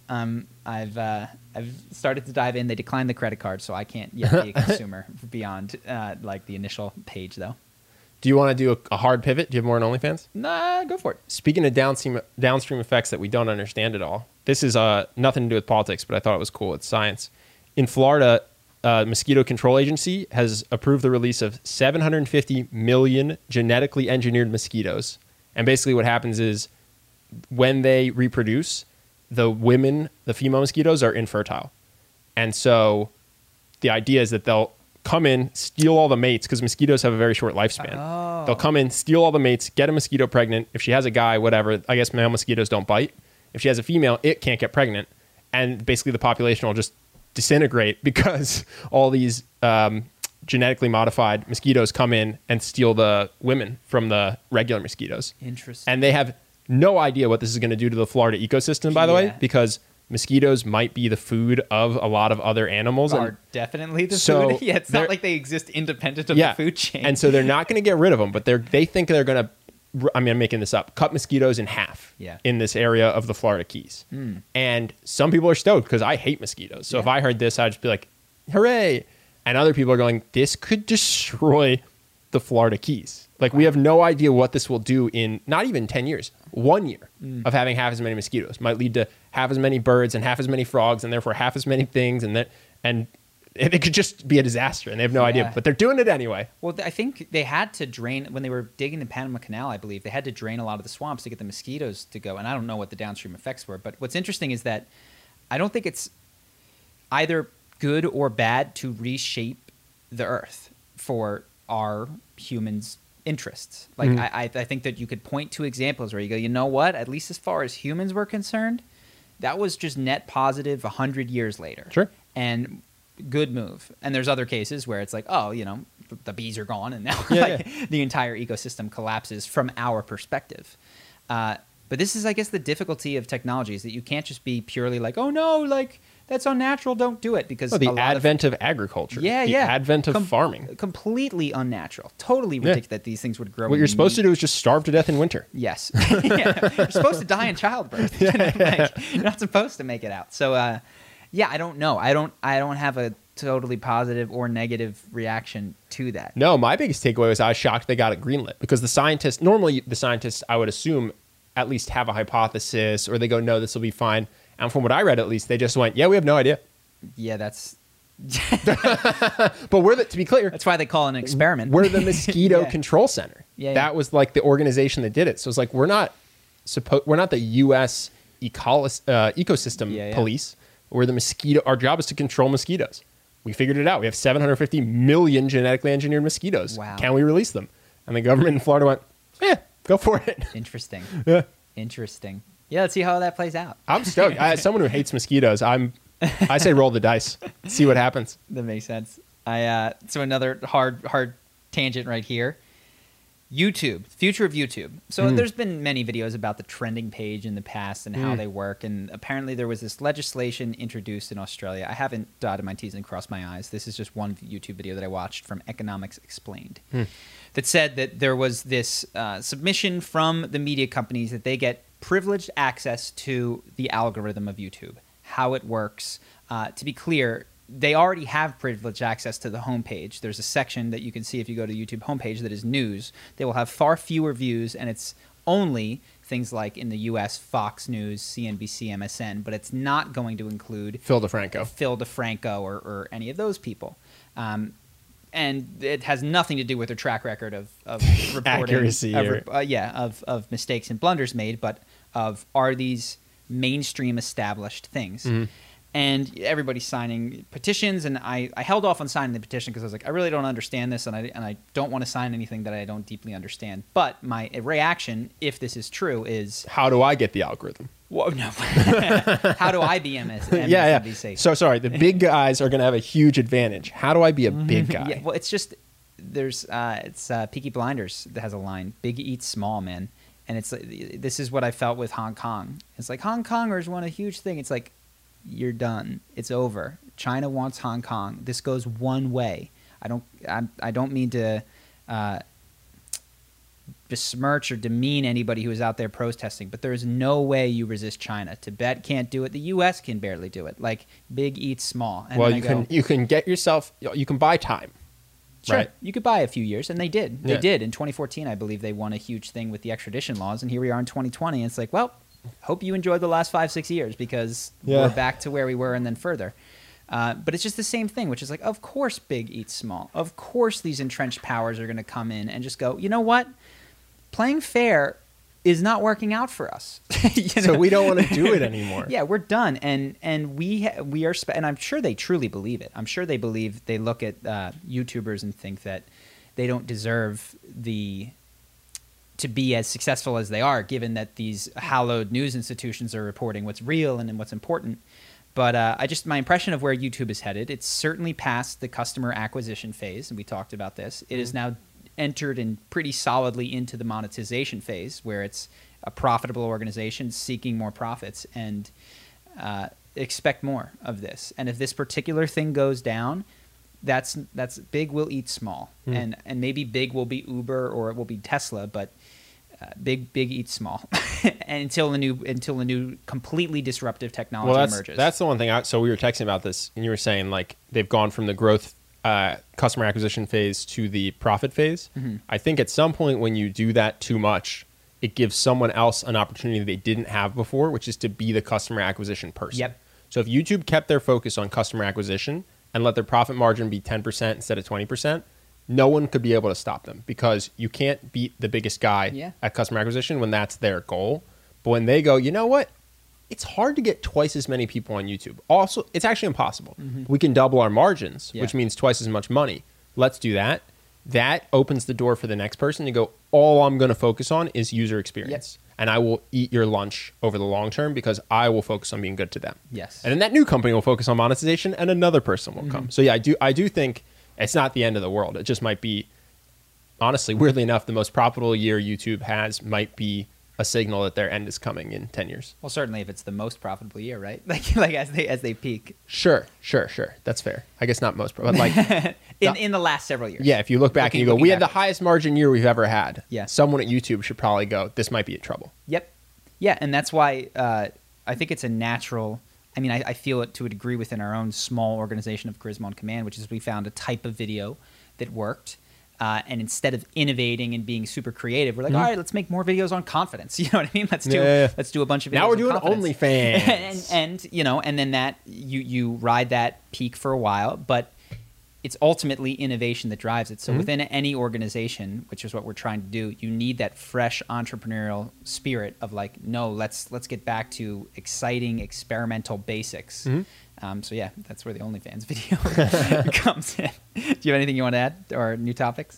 I've started to dive in. They declined the credit card, so I can't yet be a consumer beyond like the initial page, though. Do you want to do a hard pivot? Do you have more on OnlyFans? Nah, go for it. Speaking of downstream effects that we don't understand at all, this is nothing to do with politics, but I thought it was cool. It's science. In Florida, Mosquito Control Agency has approved the release of 750 million genetically engineered mosquitoes. And basically what happens is when they reproduce, the female mosquitoes, are infertile. And so the idea is that they'll come in, steal all the mates, because mosquitoes have a very short lifespan. Oh. They'll come in, steal all the mates, get a mosquito pregnant. If she has a guy, whatever, I guess male mosquitoes don't bite. If she has a female, it can't get pregnant. And basically the population will just disintegrate because all these genetically modified mosquitoes come in and steal the women from the regular mosquitoes. Interesting. And they have no idea what this is going to do to the Florida ecosystem, by the way, Yeah. because mosquitoes might be the food of a lot of other animals. Are And definitely the so food. Yeah, it's they're- not like they exist independent of the food chain. And so they're not going to get rid of them, but they think they're going to, I mean, I'm making this up, cut mosquitoes in half in this area of the Florida Keys. And some people are stoked because I hate mosquitoes. So if I heard this, I'd just be like, hooray. And other people are going, this could destroy the Florida Keys. Like, we have no idea what this will do in not even 10 years, 1 year of having half as many mosquitoes. Might lead to half as many birds and half as many frogs and therefore half as many things. And it could just be a disaster and they have no idea, but they're doing it anyway. Well, I think they had to drain, when they were digging the Panama Canal, I believe, they had to drain a lot of the swamps to get the mosquitoes to go. And I don't know what the downstream effects were. But what's interesting is that I don't think it's either good or bad to reshape the earth for our humans' interests. Like, I think that you could point to examples where you go, you know what, at least as far as humans were concerned, that was just net positive 100 years later. Sure. And good move. And there's other cases where it's like, oh, you know, the bees are gone and now the entire ecosystem collapses from our perspective. But this is, I guess, the difficulty of technology is that you can't just be purely like, oh no, like that's unnatural, don't do it, because the advent of agriculture, the advent of farming, completely unnatural, totally ridiculous that these things would grow. What you're supposed to do is just starve to death in winter. Yes, you're supposed to die in childbirth. Like, you're not supposed to make it out. So, I don't know. I don't have a totally positive or negative reaction to that. No, my biggest takeaway was I was shocked they got it greenlit because the scientists, I would assume, at least have a hypothesis or they go, no, this will be fine. And from what I read, at least, they just went, yeah, we have no idea. Yeah, that's... But to be clear... That's why they call it an experiment. We're the Mosquito Control Center. That was like the organization that did it. So it's like, we're not the U.S. ecosystem police. We're the mosquito. Our job is to control mosquitoes. We figured it out. We have 750 million genetically engineered mosquitoes. Wow. Can we release them? And the government in Florida went, go for it. Interesting. Yeah. Interesting. Yeah, let's see how that plays out. I'm stoked. As someone who hates mosquitoes, I say roll the dice. See what happens. That makes sense. So another hard tangent right here. YouTube, future of YouTube. So there's been many videos about the trending page in the past and how they work. And apparently there was this legislation introduced in Australia. I haven't dotted my T's and crossed my I's. This is just one YouTube video that I watched from Economics Explained that said that there was this submission from the media companies that they get privileged access to the algorithm of YouTube, how it works. To be clear, they already have privileged access to the homepage. There's a section that you can see if you go to YouTube homepage that is news. They will have far fewer views, and it's only things like in the U.S. Fox News, CNBC, MSN, but it's not going to include Phil DeFranco or any of those people. And it has nothing to do with their track record of reporting accuracy, of mistakes and blunders made, but of are these mainstream established things. And everybody's signing petitions, and I held off on signing the petition because I was like, I really don't understand this, and I don't want to sign anything that I don't deeply understand. But my reaction, if this is true, is... How do I get the algorithm? Well, no. How do I be MSNBC? So sorry, the big guys are going to have a huge advantage. How do I be a big guy? Well, it's just... It's Peaky Blinders that has a line, big eats small, man. And it's like, this is what I felt with Hong Kong. It's like Hong Kongers want a huge thing. It's like, you're done. It's over. China wants Hong Kong. This goes one way. I don't mean to besmirch or demean anybody who is out there protesting, but there is no way you resist China. Tibet can't do it. The U.S. can barely do it. Like, big eats small. And well, you can get yourself. You can buy time. Sure, right? You could buy a few years, and they did. They Yeah. did. In 2014, I believe they won a huge thing with the extradition laws, and here we are in 2020. And it's like, well, hope you enjoyed the last 5-6 years, because Yeah. we're back to where we were and then further. But it's just the same thing, which is like, of course big eats small. Of course these entrenched powers are going to come in and just go, you know what? Playing fair is not working out for us. So we don't want to do it anymore. Yeah, we're done, and we are, and I'm sure they truly believe it. I'm sure they believe, they look at YouTubers and think that they don't deserve to be as successful as they are, given that these hallowed news institutions are reporting what's real and what's important. But my impression of where YouTube is headed, it's certainly past the customer acquisition phase, and we talked about this. It is now entered in pretty solidly into the monetization phase, where it's a profitable organization seeking more profits, and expect more of this. And if this particular thing goes down, that's big will eat small, and maybe big will be Uber or it will be Tesla, but big eats small until the new completely disruptive technology emerges. That's the one thing. So we were texting about this, and you were saying like they've gone from the growth customer acquisition phase to the profit phase. Mm-hmm. I think at some point when you do that too much, it gives someone else an opportunity they didn't have before, which is to be the customer acquisition person. Yep. So if YouTube kept their focus on customer acquisition and let their profit margin be 10% instead of 20%, no one could be able to stop them, because you can't beat the biggest guy at customer acquisition when that's their goal. But when they go, you know what? It's hard to get twice as many people on YouTube. Also, it's actually impossible. We can double our margins, which means twice as much money. Let's do that. That opens the door for the next person to go, all I'm going to focus on is user experience. And I will eat your lunch over the long term, because I will focus on being good to them. Yes. And then that new company will focus on monetization, and another person will come. So yeah, I do think it's not the end of the world. It just might be, honestly, weirdly enough, the most profitable year YouTube has might be a signal that their end is coming in 10 years. Well, certainly if it's the most profitable year, right? Like as they peak. Sure. That's fair. I guess not most, but like in the last several years. Yeah, if you look back and you go, we had the backwards. highest margin year we've ever had. Yeah. Someone at YouTube should probably go, this might be in trouble. Yep. Yeah, and that's why I think it's a natural. I mean, I feel it to a degree within our own small organization of Charisma on Command, which is we found a type of video that worked. And instead of innovating and being super creative, we're like, all right, let's make more videos on confidence. You know what I mean? Let's do a bunch of videos. Now we're on doing confidence. OnlyFans. and then that you ride that peak for a while, but it's ultimately innovation that drives it. So within any organization, which is what we're trying to do, you need that fresh entrepreneurial spirit of like, no, let's get back to exciting experimental basics. So yeah, that's where the OnlyFans video comes in. Do you have anything you want to add, or new topics?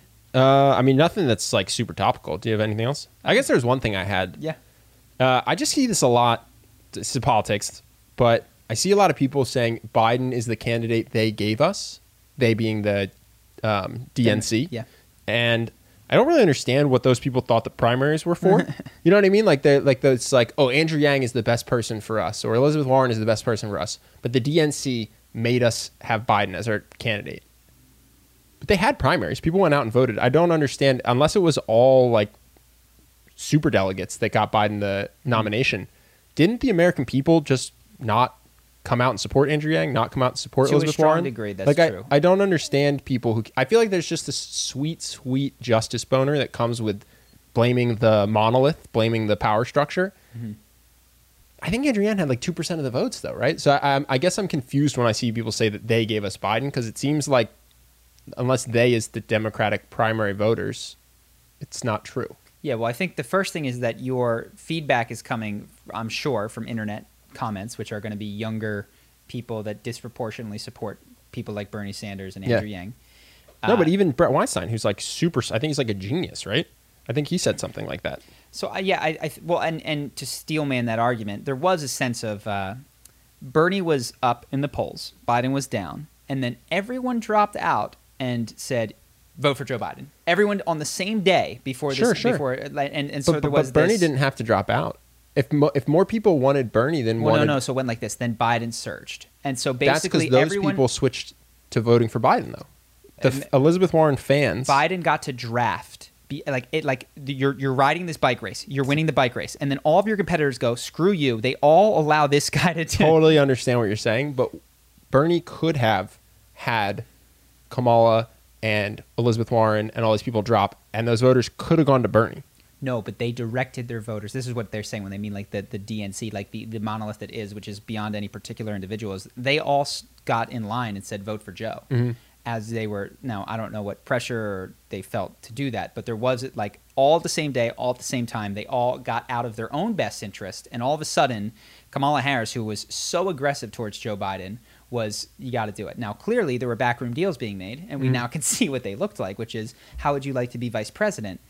I mean, nothing that's like super topical. Do you have anything else? I guess there's one thing I had. Yeah. I just see this a lot. This is politics, but I see a lot of people saying Biden is the candidate they gave us, they being the DNC. Yeah. And I don't really understand what those people thought the primaries were for. You know what I mean? It's like, oh, Andrew Yang is the best person for us, or Elizabeth Warren is the best person for us. But the DNC made us have Biden as our candidate. But they had primaries. People went out and voted. I don't understand, unless it was all like super delegates that got Biden the nomination. Didn't the American people just not come out and support Andrew Yang, not come out and support Elizabeth Warren? To a strong degree, that's true. I don't understand people who... I feel like there's just this sweet justice boner that comes with blaming the monolith, blaming the power structure. I think Andrew Yang had like 2% of the votes, though, right? So I guess I'm confused when I see people say that they gave us Biden, because it seems like unless they is the Democratic primary voters, it's not true. Yeah, well, I think the first thing is that your feedback is coming, I'm sure, from internet comments, which are going to be younger people that disproportionately support people like Bernie Sanders and Andrew Yang. No, but even Brett Weinstein, who's like super, I think he's like a genius, right? I think he said something like that. So and to steelman that argument, there was a sense of Bernie was up in the polls, Biden was down, and then everyone dropped out and said, vote for Joe Biden. Everyone on the same day before this, Sure. before, and so there was But Bernie this, didn't have to drop out. If more people wanted Bernie than wanted... No. So it went like this. Then Biden surged. And so That's basically because those everyone... people switched to voting for Biden, though. Elizabeth Warren fans... Biden got to draft. You're riding this bike race. You're winning the bike race. And then all of your competitors go, screw you. They all allow this guy to... Totally understand what you're saying, but Bernie could have had Kamala and Elizabeth Warren and all these people drop, and those voters could have gone to Bernie. No, but they directed their voters. This is what they're saying when they mean like the DNC, like the monolith that is, which is beyond any particular individuals. They all got in line and said, vote for Joe. Mm-hmm. As they were, now I don't know what pressure they felt to do that, but there was like all the same day, all at the same time, they all got out of their own best interest. And all of a sudden, Kamala Harris, who was so aggressive towards Joe Biden, was, you got to do it. Now, clearly there were backroom deals being made, and we now can see what they looked like, which is, how would you like to be vice president?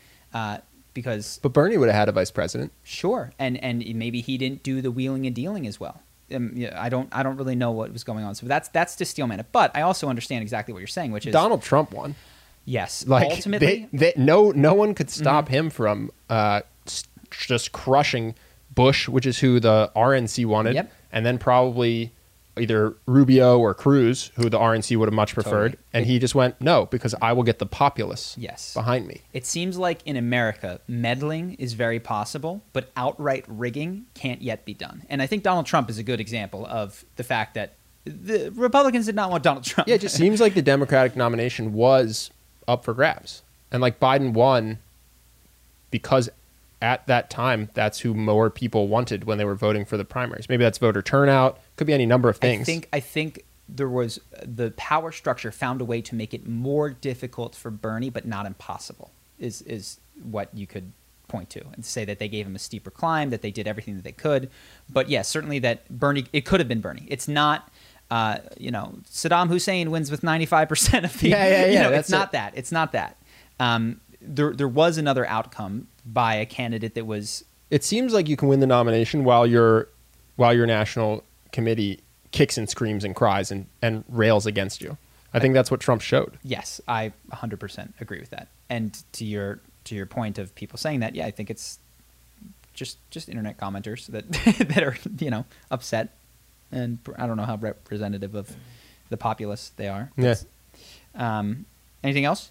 But Bernie would have had a vice president. Sure, and maybe he didn't do the wheeling and dealing as well. I don't really know what was going on. So that's to steel man it. But I also understand exactly what you're saying, which is Donald Trump won. Yes, Like ultimately, no one could stop him from just crushing Bush, which is who the RNC wanted, Yep. and then probably either Rubio or Cruz, who the RNC would have much preferred, Totally. and he just went, no, because I will get the populace Yes. behind me. It seems like in America, meddling is very possible, but outright rigging can't yet be done. And I think Donald Trump is a good example of the fact that the Republicans did not want Donald Trump. Yeah, it just seems like the Democratic nomination was up for grabs. And like Biden won because at that time, that's who more people wanted when they were voting for the primaries. Maybe that's voter turnout. Could be any number of things. I think there was the power structure found a way to make it more difficult for Bernie, but not impossible, is what you could point to and say that they gave him a steeper climb, that they did everything that they could. But yes, certainly that Bernie, it could have been Bernie. It's not, Saddam Hussein wins with 95% of the, it's not that. It's not that. There was another outcome by a candidate that was. It seems like you can win the nomination while your national committee kicks and screams and cries and rails against you. I think that's what Trump showed. Yes, I 100% agree with that. And to your point of people saying that, yeah, I think it's just internet commenters that are upset, and I don't know how representative of the populace they are. Yeah. Anything else?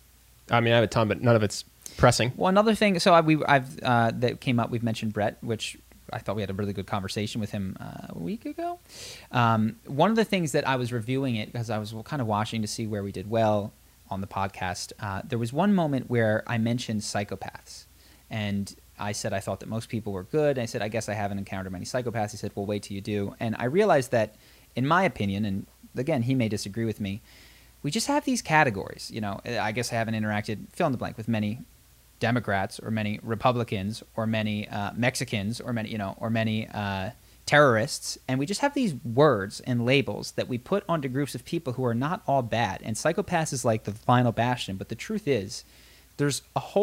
I mean, I have a ton, but none of it's pressing. Well, another thing. So I've that came up. We've mentioned Brett, which I thought we had a really good conversation with him a week ago. One of the things that I was reviewing it because I was kind of watching to see where we did well on the podcast. There was one moment where I mentioned psychopaths, and I said I thought that most people were good. And I said I guess I haven't encountered many psychopaths. He said, "Well, wait till you do." And I realized that, in my opinion, and again, he may disagree with me. We just have these categories. I guess I haven't interacted, fill in the blank, with many Democrats or many Republicans or many Mexicans or many terrorists, and we just have these words and labels that we put onto groups of people who are not all bad. And psychopaths is like the final bastion, but the truth is, there's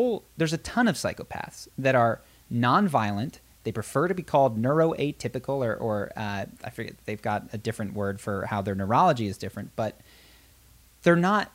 a ton of psychopaths that are nonviolent. They prefer to be called neuroatypical, or I forget, they've got a different word for how their neurology is different, but they're not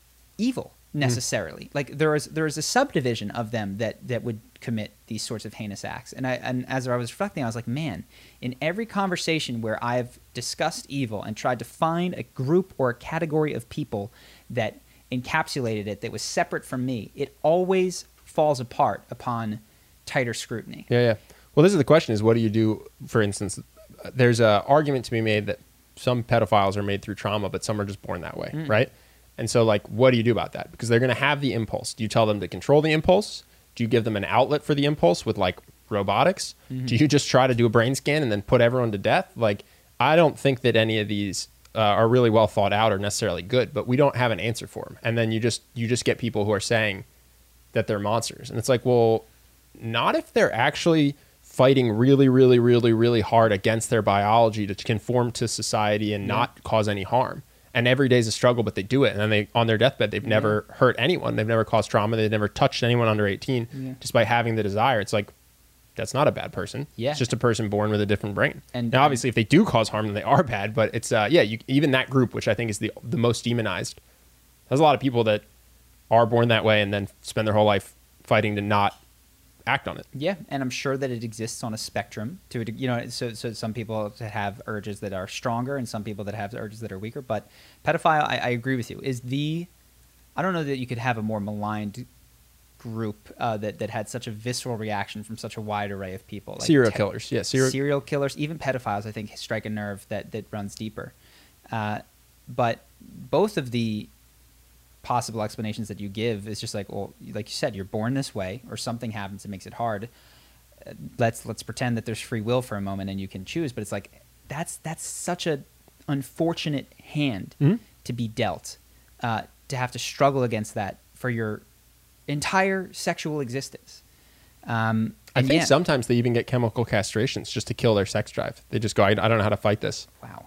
evil necessarily. Like there is a subdivision of them that would commit these sorts of heinous acts. And as I was reflecting, I was like, man, in every conversation where I've discussed evil and tried to find a group or a category of people that encapsulated it, that was separate from me, it always falls apart upon tighter scrutiny. Yeah. Well, this is the question: is what do you do? For instance, there's an argument to be made that some pedophiles are made through trauma, but some are just born that way, right? And so, like, what do you do about that? Because they're going to have the impulse. Do you tell them to control the impulse? Do you give them an outlet for the impulse with, like, robotics? Do you just try to do a brain scan and then put everyone to death? Like, I don't think that any of these are really well thought out or necessarily good, but we don't have an answer for them. And then you just get people who are saying that they're monsters. And it's like, well, not if they're actually fighting really, really, really, really hard against their biology to conform to society and not cause any harm. And every day is a struggle, but they do it. And then on their deathbed, they've never hurt anyone. They've never caused trauma. They've never touched anyone under 18 just by having the desire. It's like, that's not a bad person. Yeah. It's just a person born with a different brain. And now, obviously, if they do cause harm, then they are bad. But it's, even that group, which I think is the most demonized, there's a lot of people that are born that way and then spend their whole life fighting to not act on it. Yeah, and I'm sure that it exists on a spectrum. So some people have urges that are stronger, and some people that have urges that are weaker. But pedophile, I agree with you. I don't know that you could have a more maligned group that had such a visceral reaction from such a wide array of people. Like serial killers, yeah, serial killers, even pedophiles. I think strike a nerve that runs deeper. But both of the possible explanations that you give is just like, well, like you said, you're born this way, or something happens that makes it hard. Let's pretend that there's free will for a moment and you can choose. But it's like that's such a unfortunate hand to be dealt, to have to struggle against that for your entire sexual existence. I think sometimes they even get chemical castrations just to kill their sex drive. They just go, I don't know how to fight this. Wow.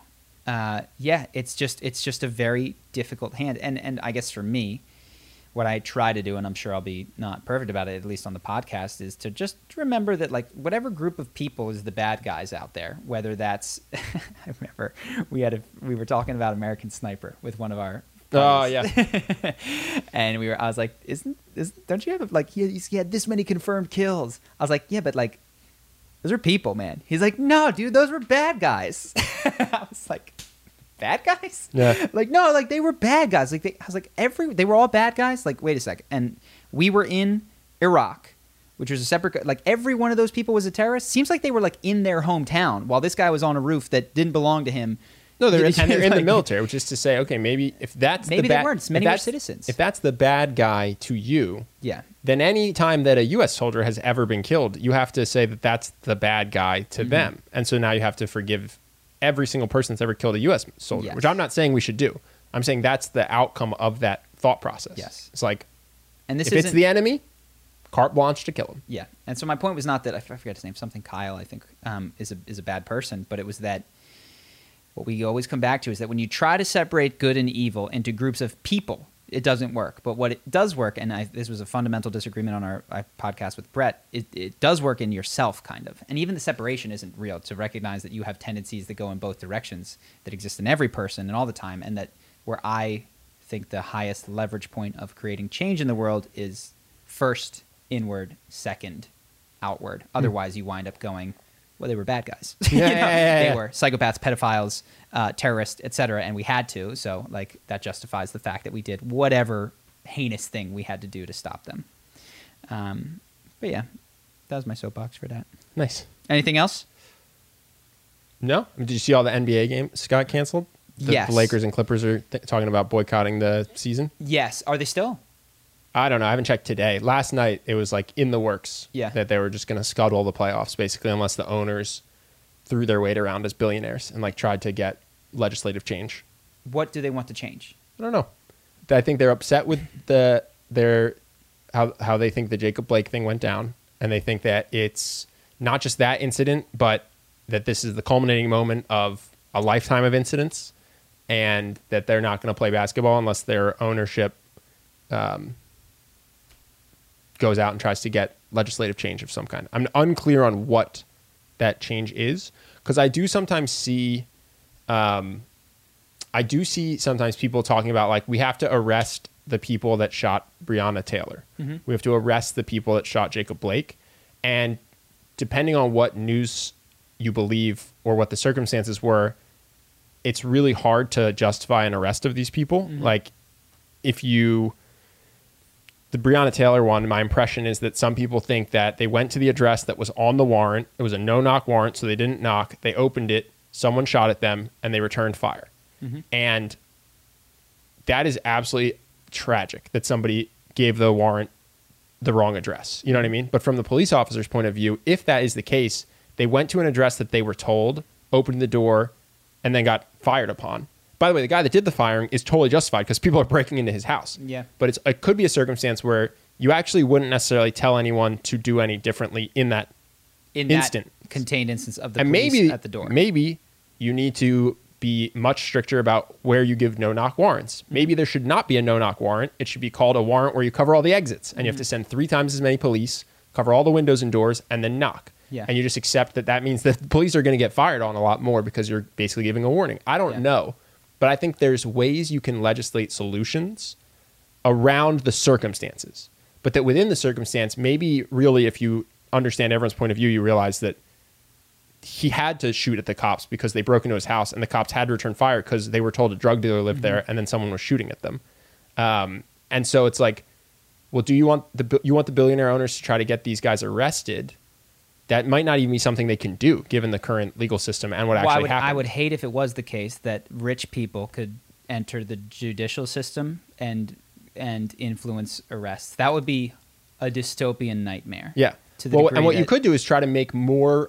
It's just a very difficult hand. And I guess for me, what I try to do, and I'm sure I'll be not perfect about it, at least on the podcast, is to just remember that, like, whatever group of people is the bad guys out there, whether that's, I remember we were talking about American Sniper with one of our buddies. Oh yeah. And I was like, don't you have, like, he had this many confirmed kills. I was like, yeah, but like, those are people, man. He's like, no, dude, those were bad guys. I was like, bad guys? Yeah. Like, no, like, they were bad guys. Like, I was like, they were all bad guys? Like, wait a second. And we were in Iraq, which was a separate, like, every one of those people was a terrorist. Seems like they were, like, in their hometown while this guy was on a roof that didn't belong to him. No, they're in the military, which is to say, okay, maybe if that's maybe they weren't. Many were citizens. If that's the bad guy to you, yeah, then any time that a U.S. soldier has ever been killed, you have to say that that's the bad guy to them. And so now you have to forgive every single person that's ever killed a U.S. soldier, which I'm not saying we should do. I'm saying that's the outcome of that thought process. Yes. It's like, and this if it's the enemy, carte blanche to kill him. Yeah. And so my point was not that, I forget his name, something Kyle, I think, is a bad person, but it was that what we always come back to is that when you try to separate good and evil into groups of people, it doesn't work. But what it does work, and this was a fundamental disagreement on our podcast with Brett, it does work in yourself, kind of. And even the separation isn't real, to recognize that you have tendencies that go in both directions that exist in every person and all the time, and that where I think the highest leverage point of creating change in the world is first inward, second outward. Otherwise, you wind up going, well, they were bad guys. They were psychopaths, pedophiles, terrorists, etc. And we had to. So, like, that justifies the fact that we did whatever heinous thing we had to do to stop them. But yeah, that was my soapbox for that. Nice. Anything else? No. Did you see all the NBA games got canceled? Yes. The Lakers and Clippers are talking about boycotting the season. Yes. Are they still? I don't know. I haven't checked today. Last night, it was like in the works that they were just going to scuttle the playoffs, basically, unless the owners threw their weight around as billionaires and like tried to get legislative change. What do they want to change? I don't know. I think they're upset with how they think the Jacob Blake thing went down, and they think that it's not just that incident, but that this is the culminating moment of a lifetime of incidents, and that they're not going to play basketball unless their ownership goes out and tries to get legislative change of some kind. I'm unclear on what that change is, because I do sometimes see sometimes people talking about, like, we have to arrest the people that shot Breonna Taylor. Mm-hmm. We have to arrest the people that shot Jacob Blake. And depending on what news you believe or what the circumstances were, it's really hard to justify an arrest of these people. Mm-hmm. Like, the Breonna Taylor one, my impression is that some people think that they went to the address that was on the warrant. It was a no-knock warrant, so they didn't knock. They opened it, someone shot at them, and they returned fire. Mm-hmm. And that is absolutely tragic that somebody gave the warrant the wrong address. You know what I mean? But from the police officer's point of view, if that is the case, they went to an address that they were told, opened the door, and then got fired upon. By the way, the guy that did the firing is totally justified because people are breaking into his house. Yeah. But it could be a circumstance where you actually wouldn't necessarily tell anyone to do any differently in that instant. That contained instance of the police at the door. Maybe you need to be much stricter about where you give no-knock warrants. Maybe there should not be a no-knock warrant. It should be called a warrant where you cover all the exits, and you have to send 3 times as many police, cover all the windows and doors, and then knock. Yeah. And you just accept that means that the police are going to get fired on a lot more because you're basically giving a warning. I don't know. But I think there's ways you can legislate solutions around the circumstances, but that within the circumstance, maybe really if you understand everyone's point of view, you realize that he had to shoot at the cops because they broke into his house, and the cops had to return fire because they were told a drug dealer lived there, and then someone was shooting at them. And so it's like, well, do you want the billionaire owners to try to get these guys arrested? That might not even be something they can do given the current legal system and what actually happened. I would hate if it was the case that rich people could enter the judicial system and influence arrests. That would be a dystopian nightmare. Yeah. And what you could do is try to make more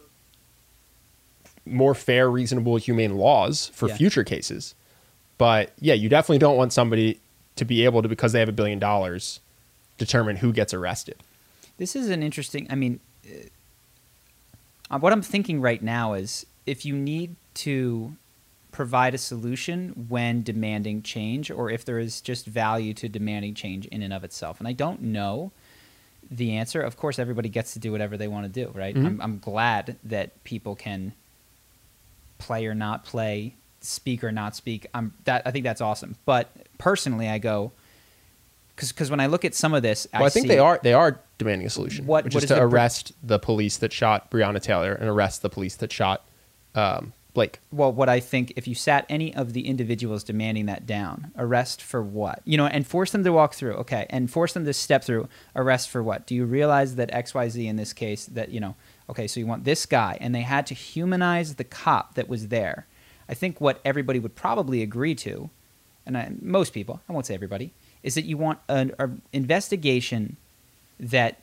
fair, reasonable, humane laws for future cases. But yeah, you definitely don't want somebody to be able to, because they have $1 billion, determine who gets arrested. This is an interesting, I mean, what I'm thinking right now is if you need to provide a solution when demanding change, or if there is just value to demanding change in and of itself. And I don't know the answer. Of course, everybody gets to do whatever they want to do, right? Mm-hmm. I'm glad that people can play or not play, speak or not speak. I think that's awesome. But personally, I go, because when I look at some of this, I think they are demanding a solution, which is to arrest the police that shot Breonna Taylor and arrest the police that shot Blake. Well, what I think, if you sat any of the individuals demanding that down, arrest for what? And force them to walk through, okay, and force them to step through, arrest for what? Do you realize that XYZ in this case, that, okay, so you want this guy, and they had to humanize the cop that was there. I think what everybody would probably agree to, and most people, I won't say everybody, is that you want an investigation that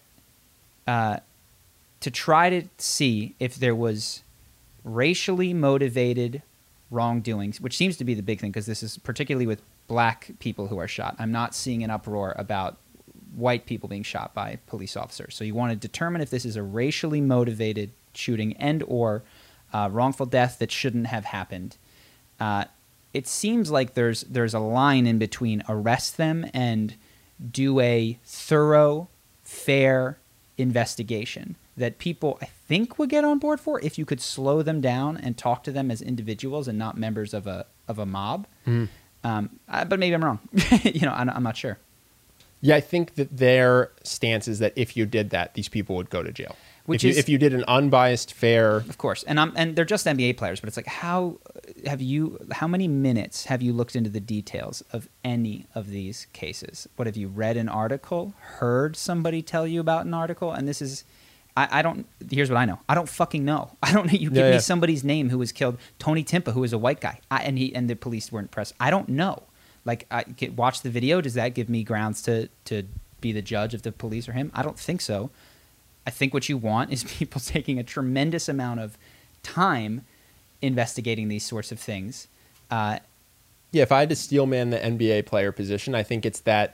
to try to see if there was racially motivated wrongdoings, which seems to be the big thing, because this is particularly with black people who are shot. I'm not seeing an uproar about white people being shot by police officers. So you want to determine if this is a racially motivated shooting and or wrongful death that shouldn't have happened. It seems like there's a line in between arrest them and do a thorough, fair investigation that people, I think, would get on board for if you could slow them down and talk to them as individuals and not members of a mob. But maybe I'm wrong. I'm not sure. Yeah, I think that their stance is that if you did that, these people would go to jail. If you did an unbiased, fair, of course, and they're just NBA players, but it's like how many minutes have you looked into the details of any of these cases? What have you read an article, heard somebody tell you about an article? And this is, I don't. Here's what I know. I don't fucking know. I don't know. You give me somebody's name who was killed, Tony Timpa, who was a white guy, and the police weren't pressed. I don't know. Like, watch the video. Does that give me grounds to be the judge of the police or him? I don't think so. I think what you want is people taking a tremendous amount of time investigating these sorts of things. If I had to steel man the NBA player position, I think it's that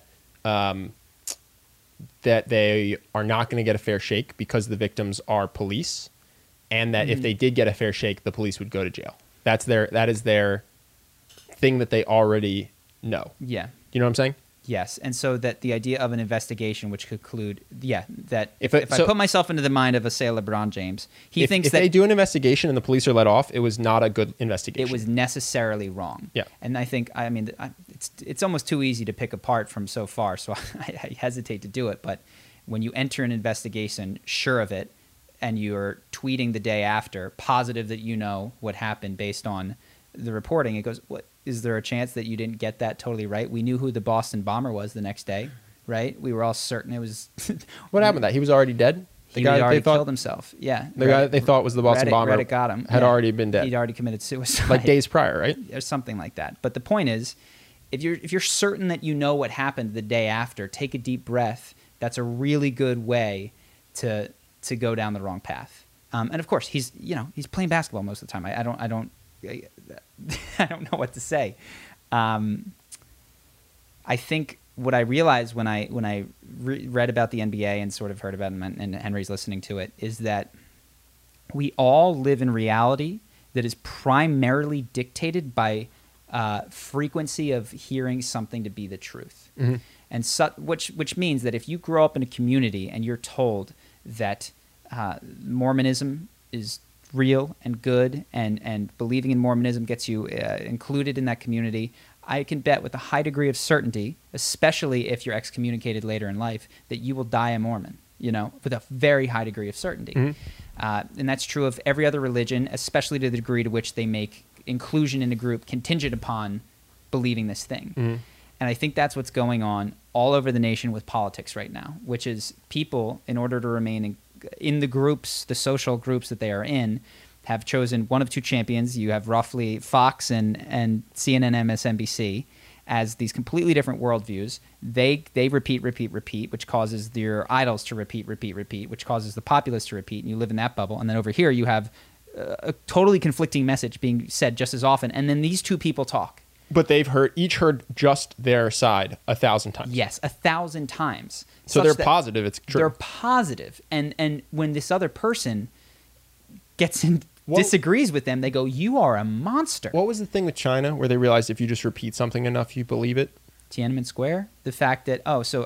that they are not going to get a fair shake because the victims are police, and that if they did get a fair shake, the police would go to jail. That is their thing that they already know. Yeah. You know what I'm saying? Yes, and so that the idea of an investigation which could conclude, that if I put myself into the mind of, say, LeBron James, he thinks that if they do an investigation and the police are let off, it was not a good investigation. It was necessarily wrong. Yeah, and I think, it's almost too easy to pick apart from so far, so I hesitate to do it. But when you enter an investigation, sure of it, and you're tweeting the day after, positive that you know what happened based on the reporting, it goes, what? Is there a chance that you didn't get that totally right? We knew who the Boston bomber was the next day, right? We were all certain it was. What happened to that? He was already dead? He had already killed himself. Yeah. The guy that they thought was the Boston bomber Reddit got him. Had already been dead. He'd already committed suicide. Like days prior, right? Or something like that. But the point is, if you're certain that you know what happened the day after, take a deep breath. That's a really good way to go down the wrong path. And of course, he's playing basketball most of the time. I don't know what to say. I think what I realized when I read about the NBA and sort of heard about him, and Henry's listening to it, is that we all live in reality that is primarily dictated by frequency of hearing something to be the truth. Mm-hmm. And which means that if you grow up in a community and you're told that Mormonism is real and good, and believing in Mormonism gets you included in that community, I can bet with a high degree of certainty, especially if you're excommunicated later in life, that you will die a Mormon, with a very high degree of certainty. And that's true of every other religion, especially to the degree to which they make inclusion in a group contingent upon believing this thing. And I think that's what's going on all over the nation with politics right now, which is people, in order to remain in the groups, the social groups that they are in, have chosen one of two champions. You have roughly Fox and CNN, MSNBC as these completely different worldviews. They repeat, which causes their idols to repeat, which causes the populace to repeat, and you live in that bubble. And then over here you have a totally conflicting message being said just as often, and then these two people talk. But they've each heard just their side 1,000 times. Yes, 1,000 times. So they're positive it's true. They're positive. And when this other person disagrees with them, they go, "You are a monster." What was the thing with China where they realized if you just repeat something enough, you believe it? Tiananmen Square? The fact that,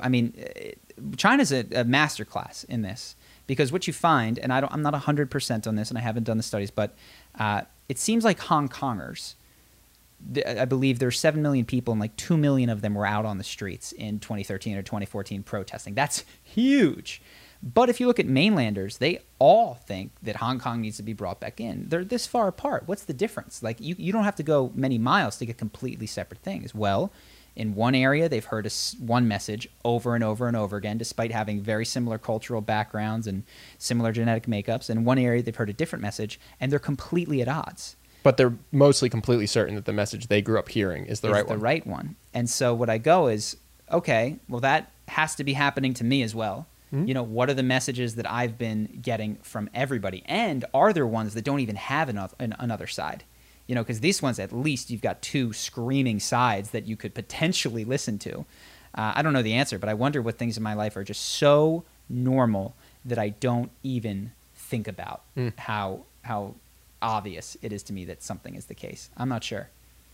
China's a masterclass in this, because what you find, and I'm not 100% on this, and I haven't done the studies, but it seems like Hong Kongers, I believe there's 7 million people, and like 2 million of them were out on the streets in 2013 or 2014 protesting. That's huge. But if you look at mainlanders, they all think that Hong Kong needs to be brought back in. They're this far apart. What's the difference? Like, you don't have to go many miles to get completely separate things. Well, in one area, they've heard one message over and over and over again, despite having very similar cultural backgrounds and similar genetic makeups. And in one area, they've heard a different message, and they're completely at odds. But they're mostly completely certain that the message they grew up hearing is the right one. And so what I go is, okay, well, that has to be happening to me as well. What are the messages that I've been getting from everybody? And are there ones that don't even have another side? Because these ones, at least you've got two screaming sides that you could potentially listen to. I don't know the answer, but I wonder what things in my life are just so normal that I don't even think about how obvious it is to me that something is the case. I'm not sure.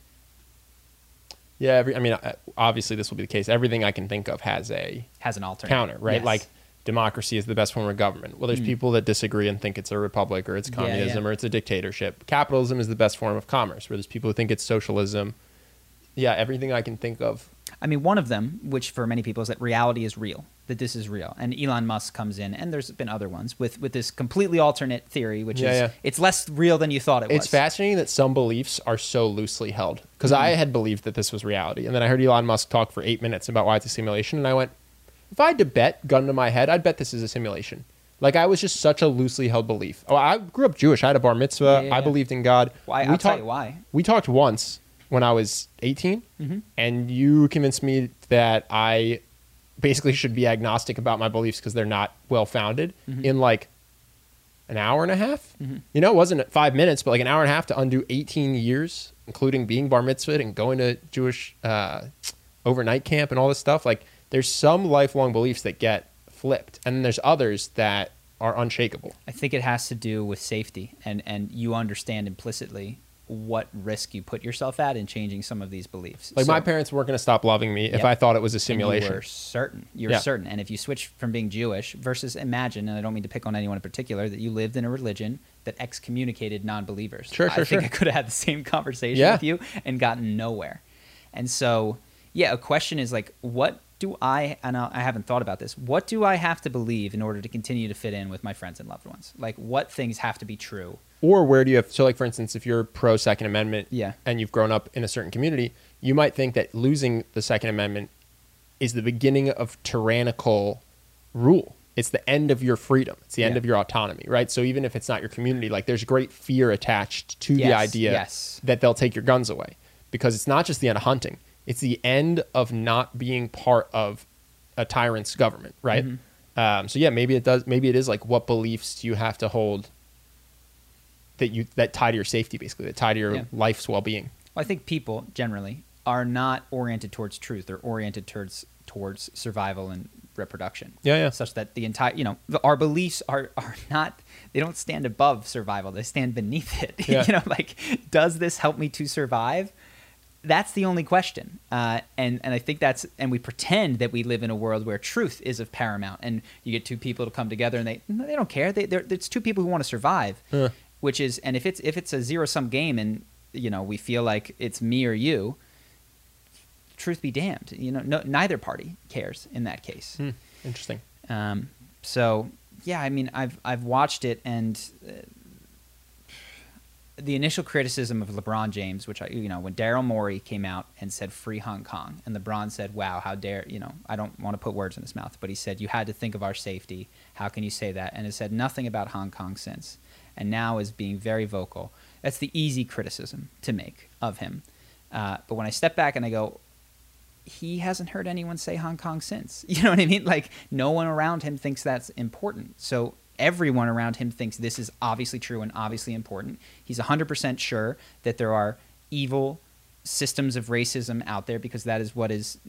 Yeah, obviously this will be the case. Everything I can think of has an alternate counter, right? Yes. Like, democracy is the best form of government. Well, there's people that disagree and think it's a republic or it's communism or it's a dictatorship. Capitalism is the best form of commerce, where there's people who think it's socialism. Yeah, everything I can think of. One of them, which for many people is that reality is real, that this is real. And Elon Musk comes in, and there's been other ones, with this completely alternate theory, which is it's less real than you thought it was. It's fascinating that some beliefs are so loosely held. Because I had believed that this was reality. And then I heard Elon Musk talk for 8 minutes about why it's a simulation. And I went, if I had to bet, gun to my head, I'd bet this is a simulation. Like, I was just such a loosely held belief. Oh, I grew up Jewish. I had a bar mitzvah. I believed in God. Well, I'll tell you why. We talked once when I was 18, and you convinced me that I basically should be agnostic about my beliefs because they're not well-founded in like an hour and a half. It wasn't 5 minutes, but like an hour and a half to undo 18 years, including being bar mitzvahed and going to Jewish overnight camp and all this stuff. Like, there's some lifelong beliefs that get flipped, and then there's others that are unshakable. I think it has to do with safety, and you understand implicitly what risk you put yourself at in changing some of these beliefs. Like, my parents weren't going to stop loving me if I thought it was a simulation. And you were certain. You're certain. And if you switch from being Jewish versus, imagine, and I don't mean to pick on anyone in particular, that you lived in a religion that excommunicated non-believers. I think I could have had the same conversation with you and gotten nowhere. And so, a question is like, what do I haven't thought about this. What do I have to believe in order to continue to fit in with my friends and loved ones? Like, what things have to be true? Or where do you have, so like, for instance, if you're pro Second Amendment and you've grown up in a certain community, you might think that losing the Second Amendment is the beginning of tyrannical rule. It's the end of your freedom. It's the end of your autonomy, right? So even if it's not your community, like, there's great fear attached to the idea that they'll take your guns away, because it's not just the end of hunting. It's the end of not being part of a tyrant's government, right? Maybe it does. Maybe it is like, what beliefs do you have to hold that tie to your safety, basically, that tie to your life's well-being? Well, I think people generally are not oriented towards truth. They're oriented towards survival and reproduction. Such that the entire, our beliefs are not, they don't stand above survival. They stand beneath it. Like, does this help me to survive? That's the only question. And I think and we pretend that we live in a world where truth is of paramount, and you get two people to come together and they don't care. It's two people who want to survive, which is, and if it's a zero-sum game and, we feel like it's me or you, truth be damned, neither party cares in that case. Interesting. So yeah, I mean, I've watched it, and the initial criticism of LeBron James, which when Daryl Morey came out and said free Hong Kong, and LeBron said, "Wow, how dare I don't want to put words in his mouth, but he said you had to think of our safety. How can you say that?" And has said nothing about Hong Kong since, and now is being very vocal. That's the easy criticism to make of him. But when I step back and I go, he hasn't heard anyone say Hong Kong since. You know what I mean? Like, no one around him thinks that's important. So everyone around him thinks this is obviously true and obviously important. He's 100% sure that there are evil systems of racism out there, because that is what is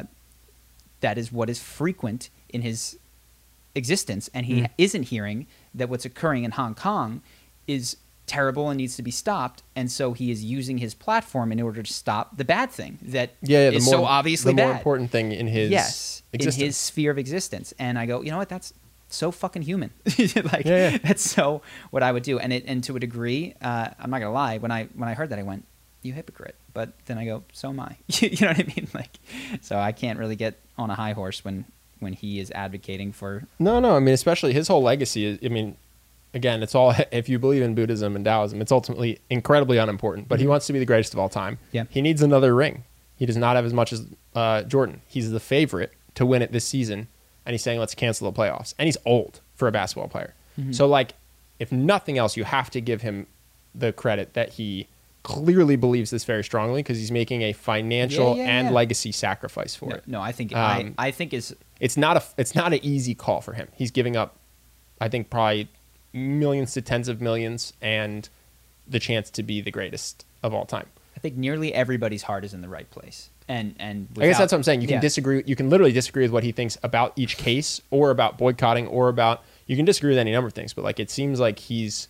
frequent in his existence. And he isn't hearing that what's occurring in Hong Kong is terrible and needs to be stopped, and so he is using his platform in order to stop the bad thing that is so obviously the bad. more important thing in his existence. In his sphere of existence. And I go, you know what? That's so fucking human. That's so what I would do. And to a degree, I'm not gonna lie. When I heard that, I went, "You hypocrite." But then I go, "So am I." You know what I mean? Like, so I can't really get on a high horse when he is advocating for. No. I mean, especially his whole legacy is. I mean, again, it's all, if you believe in Buddhism and Taoism, it's ultimately incredibly unimportant, but he wants to be the greatest of all time. Yeah. He needs another ring. He does not have as much as Jordan. He's the favorite to win it this season, and he's saying, let's cancel the playoffs. And he's old for a basketball player. So, like, if nothing else, you have to give him the credit that he clearly believes this very strongly, because he's making a financial and legacy sacrifice for it. No, I think I think it's not an easy call for him. He's giving up, I think, probably millions to tens of millions and the chance to be the greatest of all time. I think nearly everybody's heart is in the right place. And I guess that's what I'm saying. You can disagree. You can literally disagree with what he thinks about each case, or about boycotting, or about, you can disagree with any number of things, but like, it seems like he's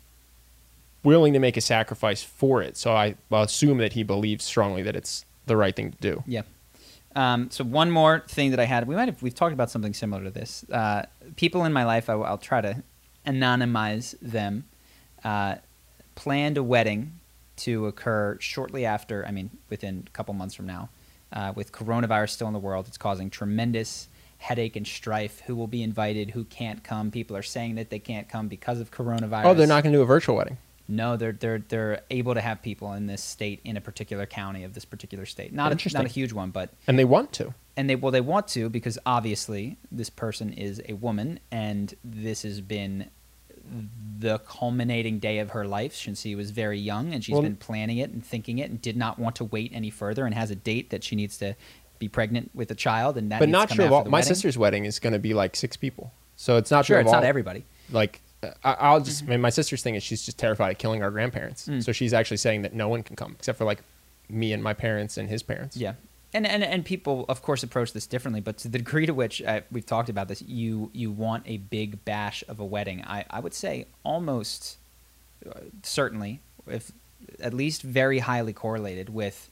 willing to make a sacrifice for it. So I'll assume that he believes strongly that it's the right thing to do. Yeah. So one more thing that I had, we've talked about something similar to this. People in my life, I'll try to anonymize them, planned a wedding to occur shortly after, within a couple months from now, with coronavirus still in the world. It's causing tremendous headache and strife. Who will be invited? Who can't come? People are saying that they can't come because of coronavirus. Oh, they're not going to do a virtual wedding? No, they're able to have people in this state, in a particular county of this particular state. Not a huge one, but... And they want to. And they want to, because obviously this person is a woman, and this has been the culminating day of her life since she was very young, and she's been planning it and thinking it, and did not want to wait any further, and has a date that she needs to be pregnant with a child, and that. But not sure. My sister's wedding is going to be like 6 people, so it's not sure. It's not everybody. Like, I'll just. My sister's thing is she's just terrified of killing our grandparents, so she's actually saying that no one can come except for like me and my parents and his parents. Yeah. And people, of course, approach this differently, but to the degree to which we've talked about this, you want a big bash of a wedding. I would say almost certainly, if at least very highly correlated with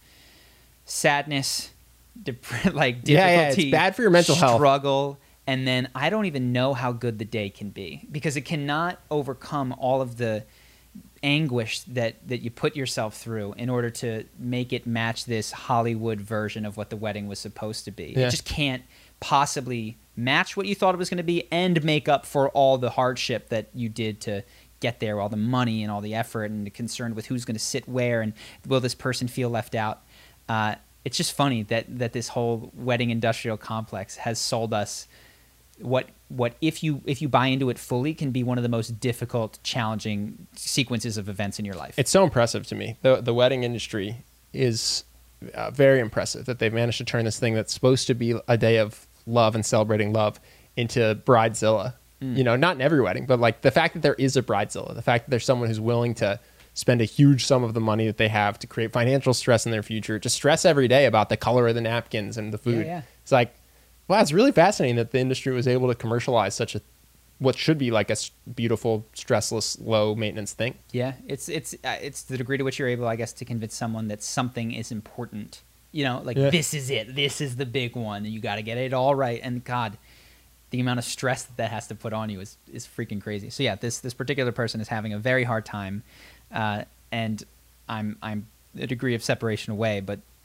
sadness, difficulty. It's bad for your mental health. Struggle, and then I don't even know how good the day can be, because it cannot overcome all of the anguish that you put yourself through in order to make it match this Hollywood version of what the wedding was supposed to be. Yeah. It just can't possibly match what you thought it was going to be and make up for all the hardship that you did to get there, all the money and all the effort, and the concern with who's going to sit where and will this person feel left out. It's just funny that this whole wedding industrial complex has sold us what if you buy into it fully can be one of the most difficult, challenging sequences of events in your life. It's so impressive to me. The wedding industry is very impressive that they've managed to turn this thing that's supposed to be a day of love and celebrating love into bridezilla. Not in every wedding, but like the fact that there is a bridezilla, the fact that there's someone who's willing to spend a huge sum of the money that they have to create financial stress in their future, to stress every day about the color of the napkins and the food. Yeah. It's like, wow, it's really fascinating that the industry was able to commercialize such what should be like a beautiful, stressless, low maintenance thing. Yeah, it's the degree to which you're able, I guess, to convince someone that something is important. This is it. This is the big one, and you got to get it all right. And God, the amount of stress that has to put on you is freaking crazy. So yeah, this particular person is having a very hard time, and I'm a degree of separation away, but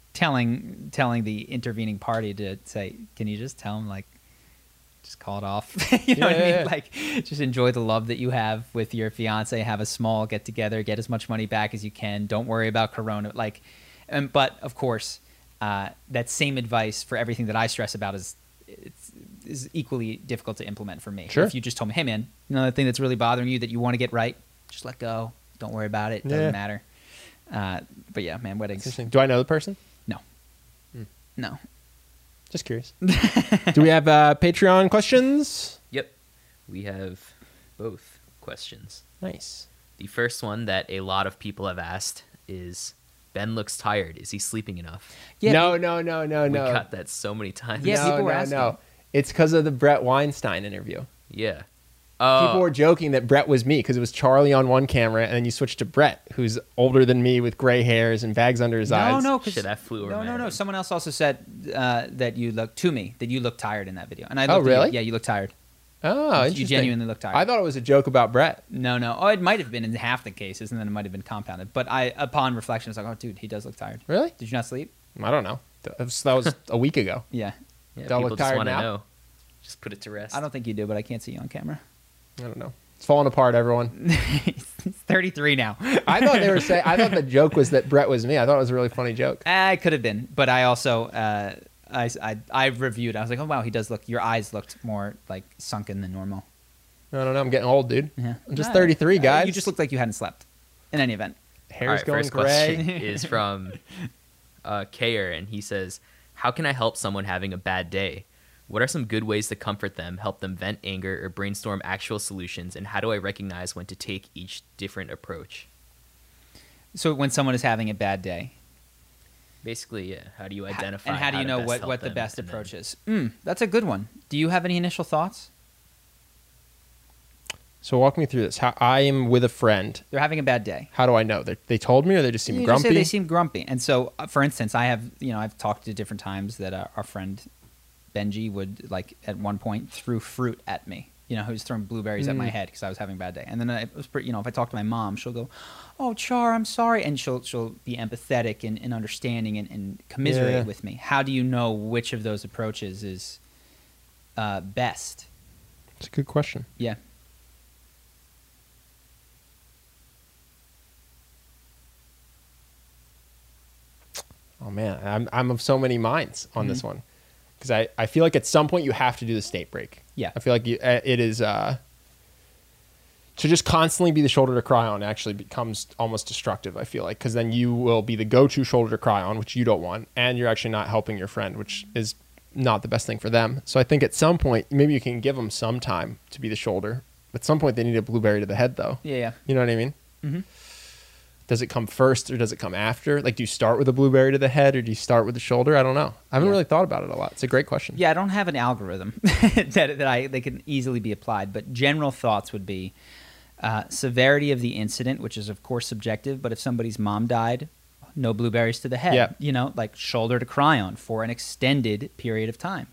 telling the intervening party to say, can you just tell him, like, just call it off? You know what I mean? Yeah. Like, just enjoy the love that you have with your fiance. Have a small get together. Get as much money back as you can. Don't worry about Corona. Like, but of course, that same advice for everything that I stress about is equally difficult to implement for me. Sure. If you just told me, hey man, another thing that's really bothering you that you want to get right, just let go. Don't worry about it. It doesn't matter. But yeah, man, weddings. Interesting. Do I know the person? No. No. Just curious. Do we have Patreon questions? Yep. We have both questions. Nice. The first one that a lot of people have asked is, Ben looks tired. Is he sleeping enough? Yeah, no. We got that so many times. Yeah, no, people were no, asking. no. It's because of the Brett Weinstein interview. Yeah. People were joking that Brett was me because it was Charlie on one camera, and then you switched to Brett, who's older than me with gray hairs and bags under his eyes. No, 'cause- Shit, that flew over my No. head. Someone else also said that you look tired in that video. And I Oh, looked at you. really? Yeah, you look tired. Oh, You interesting. genuinely look tired. I thought it was a joke about Brett. No. Oh, it might have been in half the cases, and then it might have been compounded. But upon reflection, I was like, oh, dude, he does look tired. Really? Did you not sleep? I don't know. That was a week ago. Yeah. Yeah, Do I people look just tired want to now? know. Just put it to rest. I don't think you do, but I can't see you on camera. I don't know. It's falling apart, everyone. He's 33 now. I thought they were saying. I thought the joke was that Brett was me. I thought it was a really funny joke. It could have been, but I also I reviewed. I was like, oh wow, he does look. Your eyes looked more like sunken than normal. I don't know. I'm getting old, dude. Yeah. I'm just 33, guys. You just looked like you hadn't slept. In any event, hair's All right, going first gray. question is from Kayer, and he says, how can I help someone having a bad day? What are some good ways to comfort them, help them vent anger, or brainstorm actual solutions, and how do I recognize when to take each different approach? so when someone is having a bad day, Basically, yeah. How do you identify and how do you to know best what help the them, best and then- approach is? That's a good one. Do you have any initial thoughts? So walk me through this. How I am with a friend. They're having a bad day. How do I know? They told me, or they just seem You grumpy? just say they seem grumpy. And so, for instance, I've talked to different times that our friend Benji would, like, at one point threw fruit at me. He was throwing blueberries at my head because I was having a bad day. And then it was pretty, if I talk to my mom, she'll go, "Oh, Char, I'm sorry," and she'll be empathetic and understanding and commiserate Yeah. with me. How do you know which of those approaches is best? It's a good question. Yeah. Oh man, I'm of so many minds on Mm-hmm. this one because I feel like at some point you have to do the state break. Yeah. I feel like it is to just constantly be the shoulder to cry on actually becomes almost destructive. I feel like because then you will be the go-to shoulder to cry on, which you don't want, and you're actually not helping your friend, which is not the best thing for them. So I think at some point maybe you can give them some time to be the shoulder. At some point they need a blueberry to the head though. Yeah. You know what I mean? Mm-hmm. Does it come first or does it come after? Like, do you start with a blueberry to the head or do you start with the shoulder? I don't know. I haven't Yeah. really thought about it a lot. It's a great question. Yeah, I don't have an algorithm that can easily be applied, but general thoughts would be severity of the incident, which is of course subjective. But if somebody's mom died, no blueberries to the head. Yeah. Like shoulder to cry on for an extended period of time.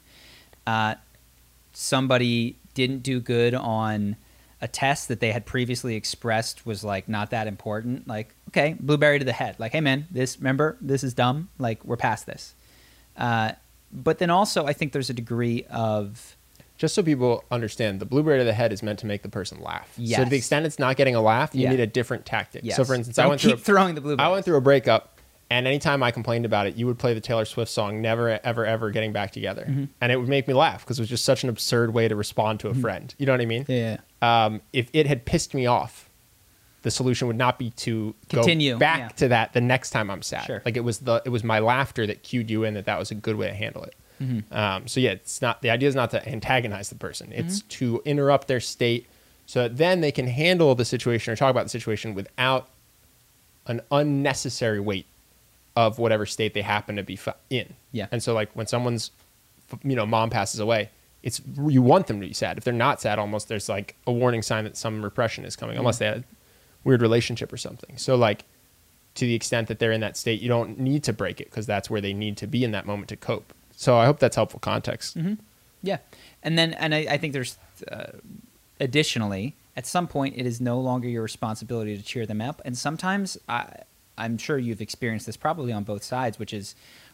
Somebody didn't do good on a test that they had previously expressed was like not that important. Like, okay, blueberry to the head. Like, hey man, remember this is dumb. Like, we're past this. But then also, I think there's a degree of Just so people understand, the blueberry to the head is meant to make the person laugh. So to Yes. the extent it's not getting a laugh, you Yeah. need a different tactic. Yes. So for instance, Don't I went through keep throwing the blueberries. I went through a breakup, and anytime I complained about it, you would play the Taylor Swift song "Never Ever Ever Getting Back Together," Mm-hmm. and it would make me laugh because it was just such an absurd way to respond to a friend. You know what I mean? Yeah. If it had pissed me off, the solution would not be to Continue, go back yeah. to that the next time I'm sad. Sure. Like it was my laughter that cued you in that was a good way to handle it. Mm-hmm. So yeah, it's not the idea is not to antagonize the person. It's to interrupt their state so that then they can handle the situation or talk about the situation without an unnecessary weight of whatever state they happen to be in. Yeah. And so like when someone's mom passes away, you want them to be sad. If they're not sad, almost there's like a warning sign that some repression is coming, unless they had a weird relationship or something. So like to the extent that they're in that state, you don't need to break it because that's where they need to be in that moment to cope. So I hope that's helpful context. Yeah. And then, I think there's additionally, at some point, it is no longer your responsibility to cheer them up. And sometimes, I'm sure you've experienced this probably on both sides, which is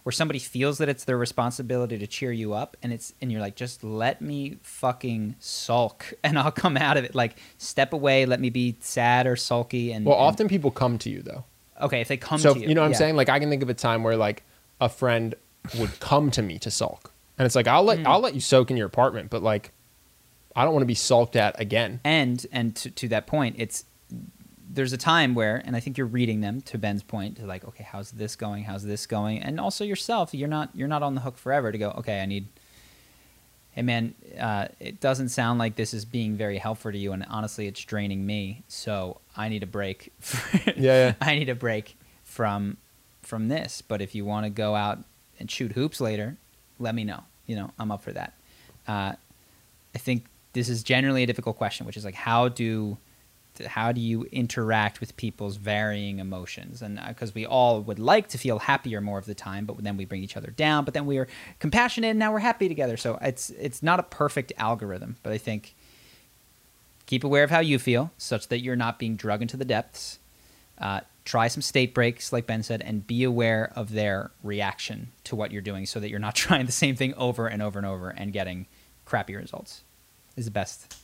where somebody feels that it's their responsibility to cheer you up, and you're like, just let me fucking sulk and I'll come out of it. Like, step away, let me be sad or sulky. And often people come to you though. Okay, if they come So to you. you know what I'm saying? Like, I can think of a time where like a friend would come to me to sulk. And it's like, I'll let you soak in your apartment, but like, I don't want to be sulked at again. And to that point, there's a time where, and I think you're reading them, to Ben's point, to like, okay, how's this going? How's this going? And also yourself, you're not on the hook forever to go, okay, hey man, it doesn't sound like this is being very helpful to you, and honestly, it's draining me. So I need a break. Yeah. I need a break from this. But if you want to go out and shoot hoops later, let me know. I'm up for that. I think this is generally a difficult question, which is like, how do you interact with people's varying emotions? And because we all would like to feel happier more of the time, but then we bring each other down, but then we are compassionate and now we're happy together. So it's not a perfect algorithm, but I think keep aware of how you feel such that you're not being dragged into the depths. Try some state breaks, like Ben said, and be aware of their reaction to what you're doing so that you're not trying the same thing over and over and over and getting crappy results is the best.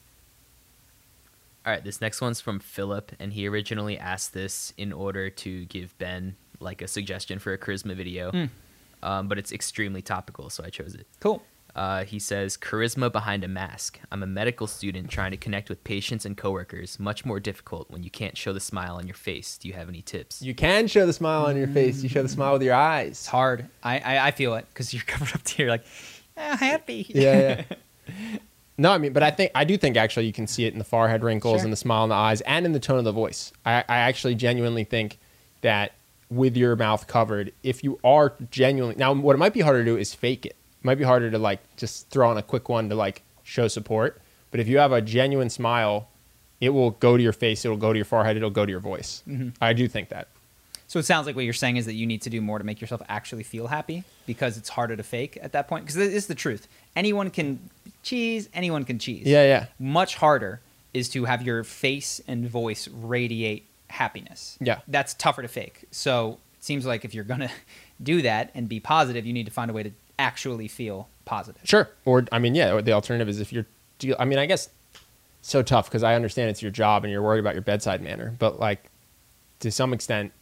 All right, this next one's from Philip, and he originally asked this in order to give Ben like a suggestion for a charisma video, but it's extremely topical, so I chose it. Cool. He says, charisma behind a mask. I'm a medical student trying to connect with patients and coworkers. Much more difficult when you can't show the smile on your face. Do you have any tips? You can show the smile on your face. You show the smile with your eyes. It's hard. I feel it because you're covered up to here like, happy. Yeah. No, I mean, but I do think actually you can see it in the forehead wrinkles and the smile in the eyes and in the tone of the voice. I actually genuinely think that with your mouth covered, if you are genuinely, now what it might be harder to do is fake it. It might be harder to like just throw on a quick one to like show support. But if you have a genuine smile, it will go to your face, it'll go to your forehead, it'll go to your voice. Mm-hmm. I do think that. So it sounds like what you're saying is that you need to do more to make yourself actually feel happy because it's harder to fake at that point. Because this is the truth. Anyone can cheese. Yeah. Much harder is to have your face and voice radiate happiness. Yeah. That's tougher to fake. So it seems like if you're going to do that and be positive, you need to find a way to actually feel positive. Sure. Or, I mean, yeah, the alternative is if you're, I mean, I guess so tough because I understand it's your job and you're worried about your bedside manner. But like to some extent,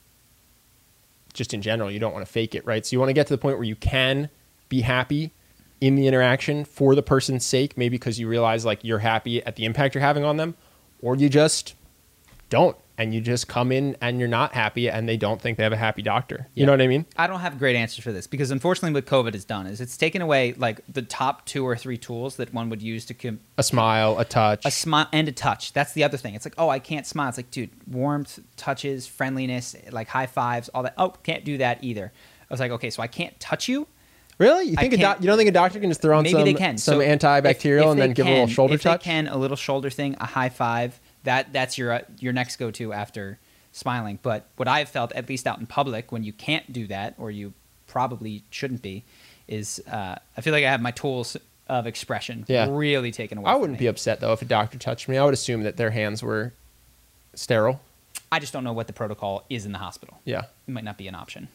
just in general, you don't want to fake it, right? So you want to get to the point where you can be happy in the interaction for the person's sake, maybe because you realize like you're happy at the impact you're having on them, or you just don't, and you just come in and you're not happy and they don't think they have a happy doctor. You know what I mean? I don't have great answers for this because unfortunately what COVID has done is it's taken away like the top 2 or 3 tools that one would use to a smile, a touch. A smile and a touch. That's the other thing. It's like, oh, I can't smile. It's like, dude, warmth, touches, friendliness, like high fives, all that. Oh, can't do that either. I was like, okay, so I can't touch you? Really? You think you don't think a doctor can just throw on some antibacterial if and then give a little shoulder touch? If they can, a little shoulder thing, a high five, that's your next go-to after smiling. But what I've felt, at least out in public, when you can't do that, or you probably shouldn't be, is I feel like I have my tools of expression really taken away. I wouldn't be upset though if a doctor touched me. I would assume that their hands were sterile. I just don't know what the protocol is in the hospital. Yeah. It might not be an option.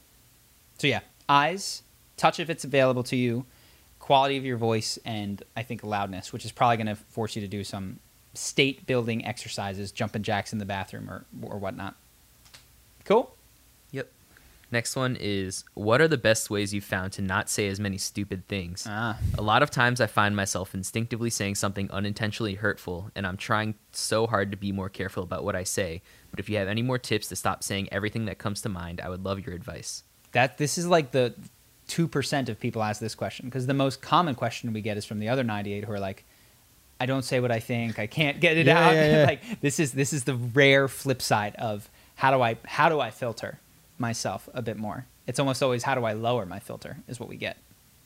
So yeah, eyes, touch if it's available to you, quality of your voice, and I think loudness, which is probably going to force you to do some state building exercises, jumping jacks in the bathroom or whatnot. Cool? Yep. Next one is, what are the best ways you've found to not say as many stupid things? A lot of times I find myself instinctively saying something unintentionally hurtful, and I'm trying so hard to be more careful about what I say. But if you have any more tips to stop saying everything that comes to mind, I would love your advice. This is like the 2% of people ask this question, because the most common question we get is from the other 98 who are like, I don't say what I think, I can't get it out. Yeah. Like this is the rare flip side of how do I filter myself a bit more. It's almost always how do I lower my filter is what we get.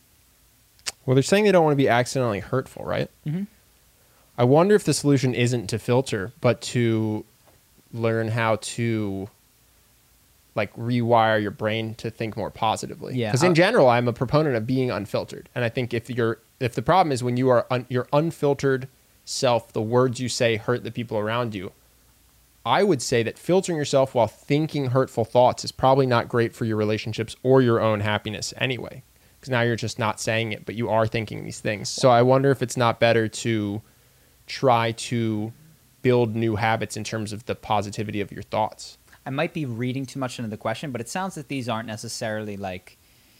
Well, they're saying they don't want to be accidentally hurtful, right? Mm-hmm. I wonder if the solution isn't to filter, but to learn how to like rewire your brain to think more positively. Yeah. Because in general, I'm a proponent of being unfiltered, and I think if the problem is when you are your unfiltered self, the words you say hurt the people around you. I would say that filtering yourself while thinking hurtful thoughts is probably not great for your relationships or your own happiness anyway, because now you're just not saying it, but you are thinking these things. So I wonder if it's not better to try to build new habits in terms of the positivity of your thoughts. I might be reading too much into the question, but it sounds that these aren't necessarily like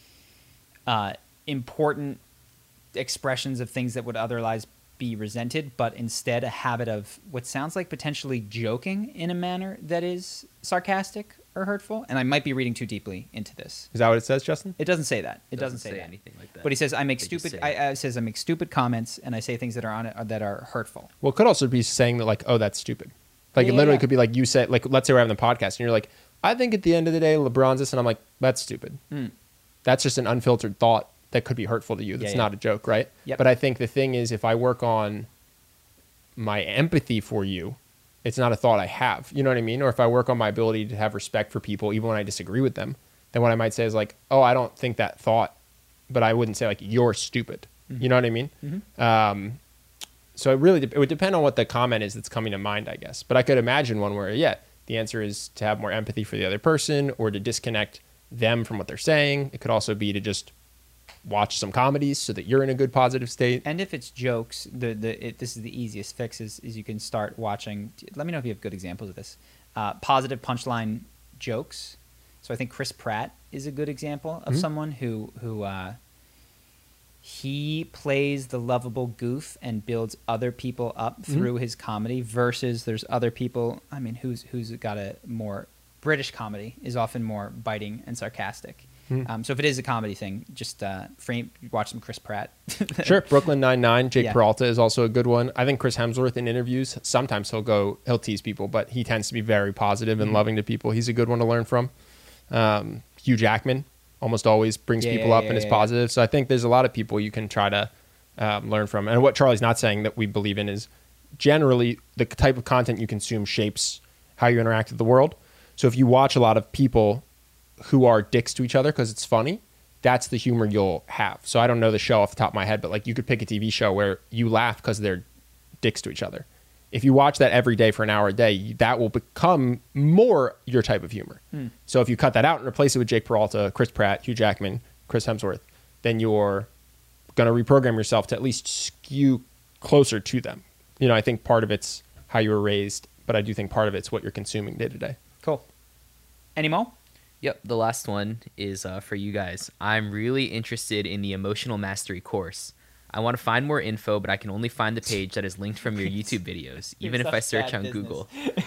important expressions of things that would otherwise be resented, but instead a habit of what sounds like potentially joking in a manner that is sarcastic or hurtful. And I might be reading too deeply into this. Is that what it says, Justin? It doesn't say that. It doesn't say that. anything like that. But he says I make They just stupid. say it. I says I make stupid comments and I say things that are on it that are hurtful. Well, it could also be saying that like, oh, that's stupid. Like it Yeah, literally yeah. could be like you said, like let's say we're having the podcast and you're like, I think at the end of the day, LeBron's this, and I'm like, that's stupid. That's just an unfiltered thought that could be hurtful to you. That's Yeah, yeah. not a joke, right? Yep. But I think the thing is, if I work on my empathy for you, it's not a thought I have. You know what I mean? Or if I work on my ability to have respect for people, even when I disagree with them, then what I might say is like, oh, I don't think that thought, but I wouldn't say like, you're stupid. You know what I mean? So it would depend on what the comment is that's coming to mind, I guess. But I could imagine one where, yeah, the answer is to have more empathy for the other person or to disconnect them from what they're saying. It could also be to just watch some comedies so that you're in a good positive state. And if it's jokes, this is the easiest fix is you can start watching. Let me know if you have good examples of this. Positive punchline jokes. So I think Chris Pratt is a good example of someone who he plays the lovable goof and builds other people up through his comedy versus there's other people. I mean, who's got a more British comedy is often more biting and sarcastic. So if it is a comedy thing, just watch some Chris Pratt. Sure. Brooklyn Nine-Nine. Jake Yeah. Peralta is also a good one. I think Chris Hemsworth in interviews, sometimes he'll tease people, but he tends to be very positive and loving to people. He's a good one to learn from. Hugh Jackman almost always brings people up and is positive. So I think there's a lot of people you can try to learn from. And what Charlie's not saying that we believe in is generally the type of content you consume shapes how you interact with the world. So if you watch a lot of people who are dicks to each other because it's funny, that's the humor you'll have. So I don't know the show off the top of my head, but like you could pick a TV show where you laugh because they're dicks to each other. If you watch that every day for an hour a day, that will become more your type of humor. So if you cut that out and replace it with Jake Peralta, Chris Pratt, Hugh Jackman, Chris Hemsworth, then you're going to reprogram yourself to at least skew closer to them. You know, I think part of it's how you were raised, but I do think part of it's what you're consuming day to day. Cool. Any more? Yep, the last one is for you guys. I'm really interested in the Emotional Mastery course. I want to find more info, but I can only find the page that is linked from your YouTube videos, even if I search on Google.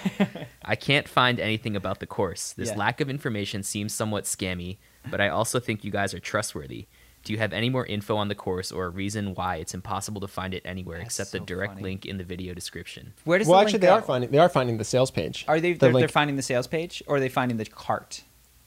I can't find anything about the course. This lack of information seems somewhat scammy, but I also think you guys are trustworthy. Do you have any more info on the course or a reason why it's impossible to find it anywhere except the direct link in the video description? Where does Well, the actually, link go? they are finding the sales page. Are they? The They're link- finding the sales page, or are they finding the cart?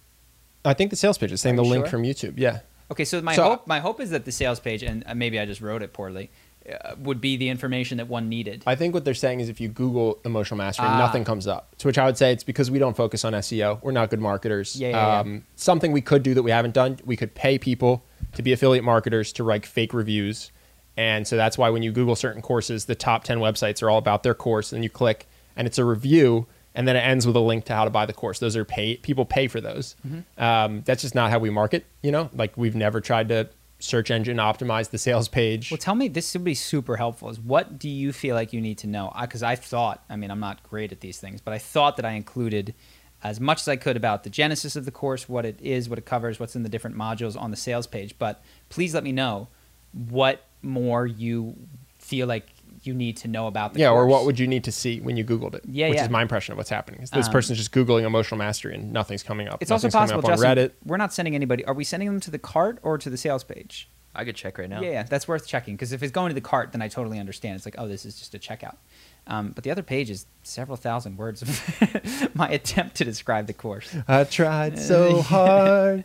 I think the sales page is saying Are the you link sure? from YouTube. Yeah. Okay, so my hope is that the sales page, and maybe I just wrote it poorly, would be the information that one needed. I think what they're saying is if you Google emotional mastery, nothing comes up. To which I would say it's because we don't focus on SEO. We're not good marketers. Yeah. Something we could do that we haven't done, we could pay people to be affiliate marketers to write fake reviews. And so that's why when you Google certain courses, the top 10 websites are all about their course. And you click and it's a review. And then it ends with a link to how to buy the course. Those are paid. People pay for those. That's just not how we market. You know, like we've never tried to search engine optimize the sales page. Well, tell me, this would be super helpful. Is what do you feel like you need to know? Because I thought, I mean, I'm not great at these things, but I thought that I included as much as I could about the genesis of the course, what it is, what it covers, what's in the different modules on the sales page. But please let me know what more you feel like you need to know about the course. Or what would you need to see when you Googled it? Yeah, Which yeah. is my impression of what's happening. Is this person's just Googling emotional mastery and nothing's coming up. It's also Nothing's possible, coming up Justin, on Reddit. we're not sending anybody. Are we sending them to the cart or to the sales page? I could check right now. Yeah, that's worth checking. Because if it's going to the cart, then I totally understand. It's like, oh, this is just a checkout. But the other page is several thousand words of my attempt to describe the course. I tried so hard.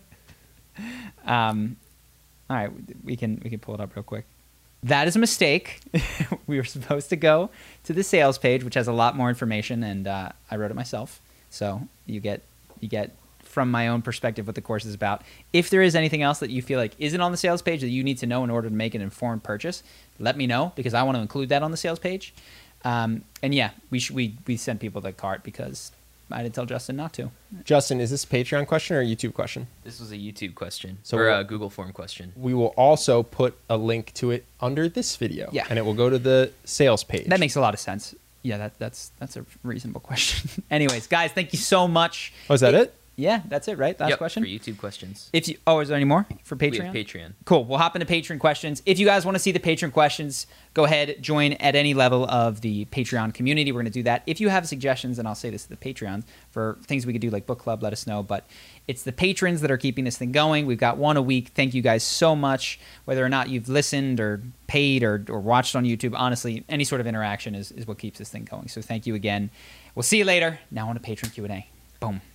All right, we can pull it up real quick. That is a mistake. We were supposed to go to the sales page, which has a lot more information, and I wrote it myself. So you get from my own perspective what the course is about. If there is anything else that you feel like isn't on the sales page that you need to know in order to make an informed purchase, let me know because I want to include that on the sales page. And yeah, we sent people the cart because I didn't tell Justin not to. Justin, is this a Patreon question or a YouTube question? This was a YouTube question, or a Google form question. We will also put a link to it under this video. Yeah. And it will go to the sales page. That makes a lot of sense. Yeah, that's a reasonable question. Anyways, guys, thank you so much. Oh, is that it? Yeah, that's it, right? Last question? For YouTube questions. Is there any more for Patreon? We have Patreon. Cool. We'll hop into Patreon questions. If you guys want to see the Patreon questions, go ahead, join at any level of the Patreon community. We're going to do that. If you have suggestions, and I'll say this to the Patreon, for things we could do like book club, let us know. But it's the patrons that are keeping this thing going. We've got one a week. Thank you guys so much. Whether or not you've listened or paid or watched on YouTube, honestly, any sort of interaction is what keeps this thing going. So thank you again. We'll see you later. Now on to Patreon Q&A. Boom.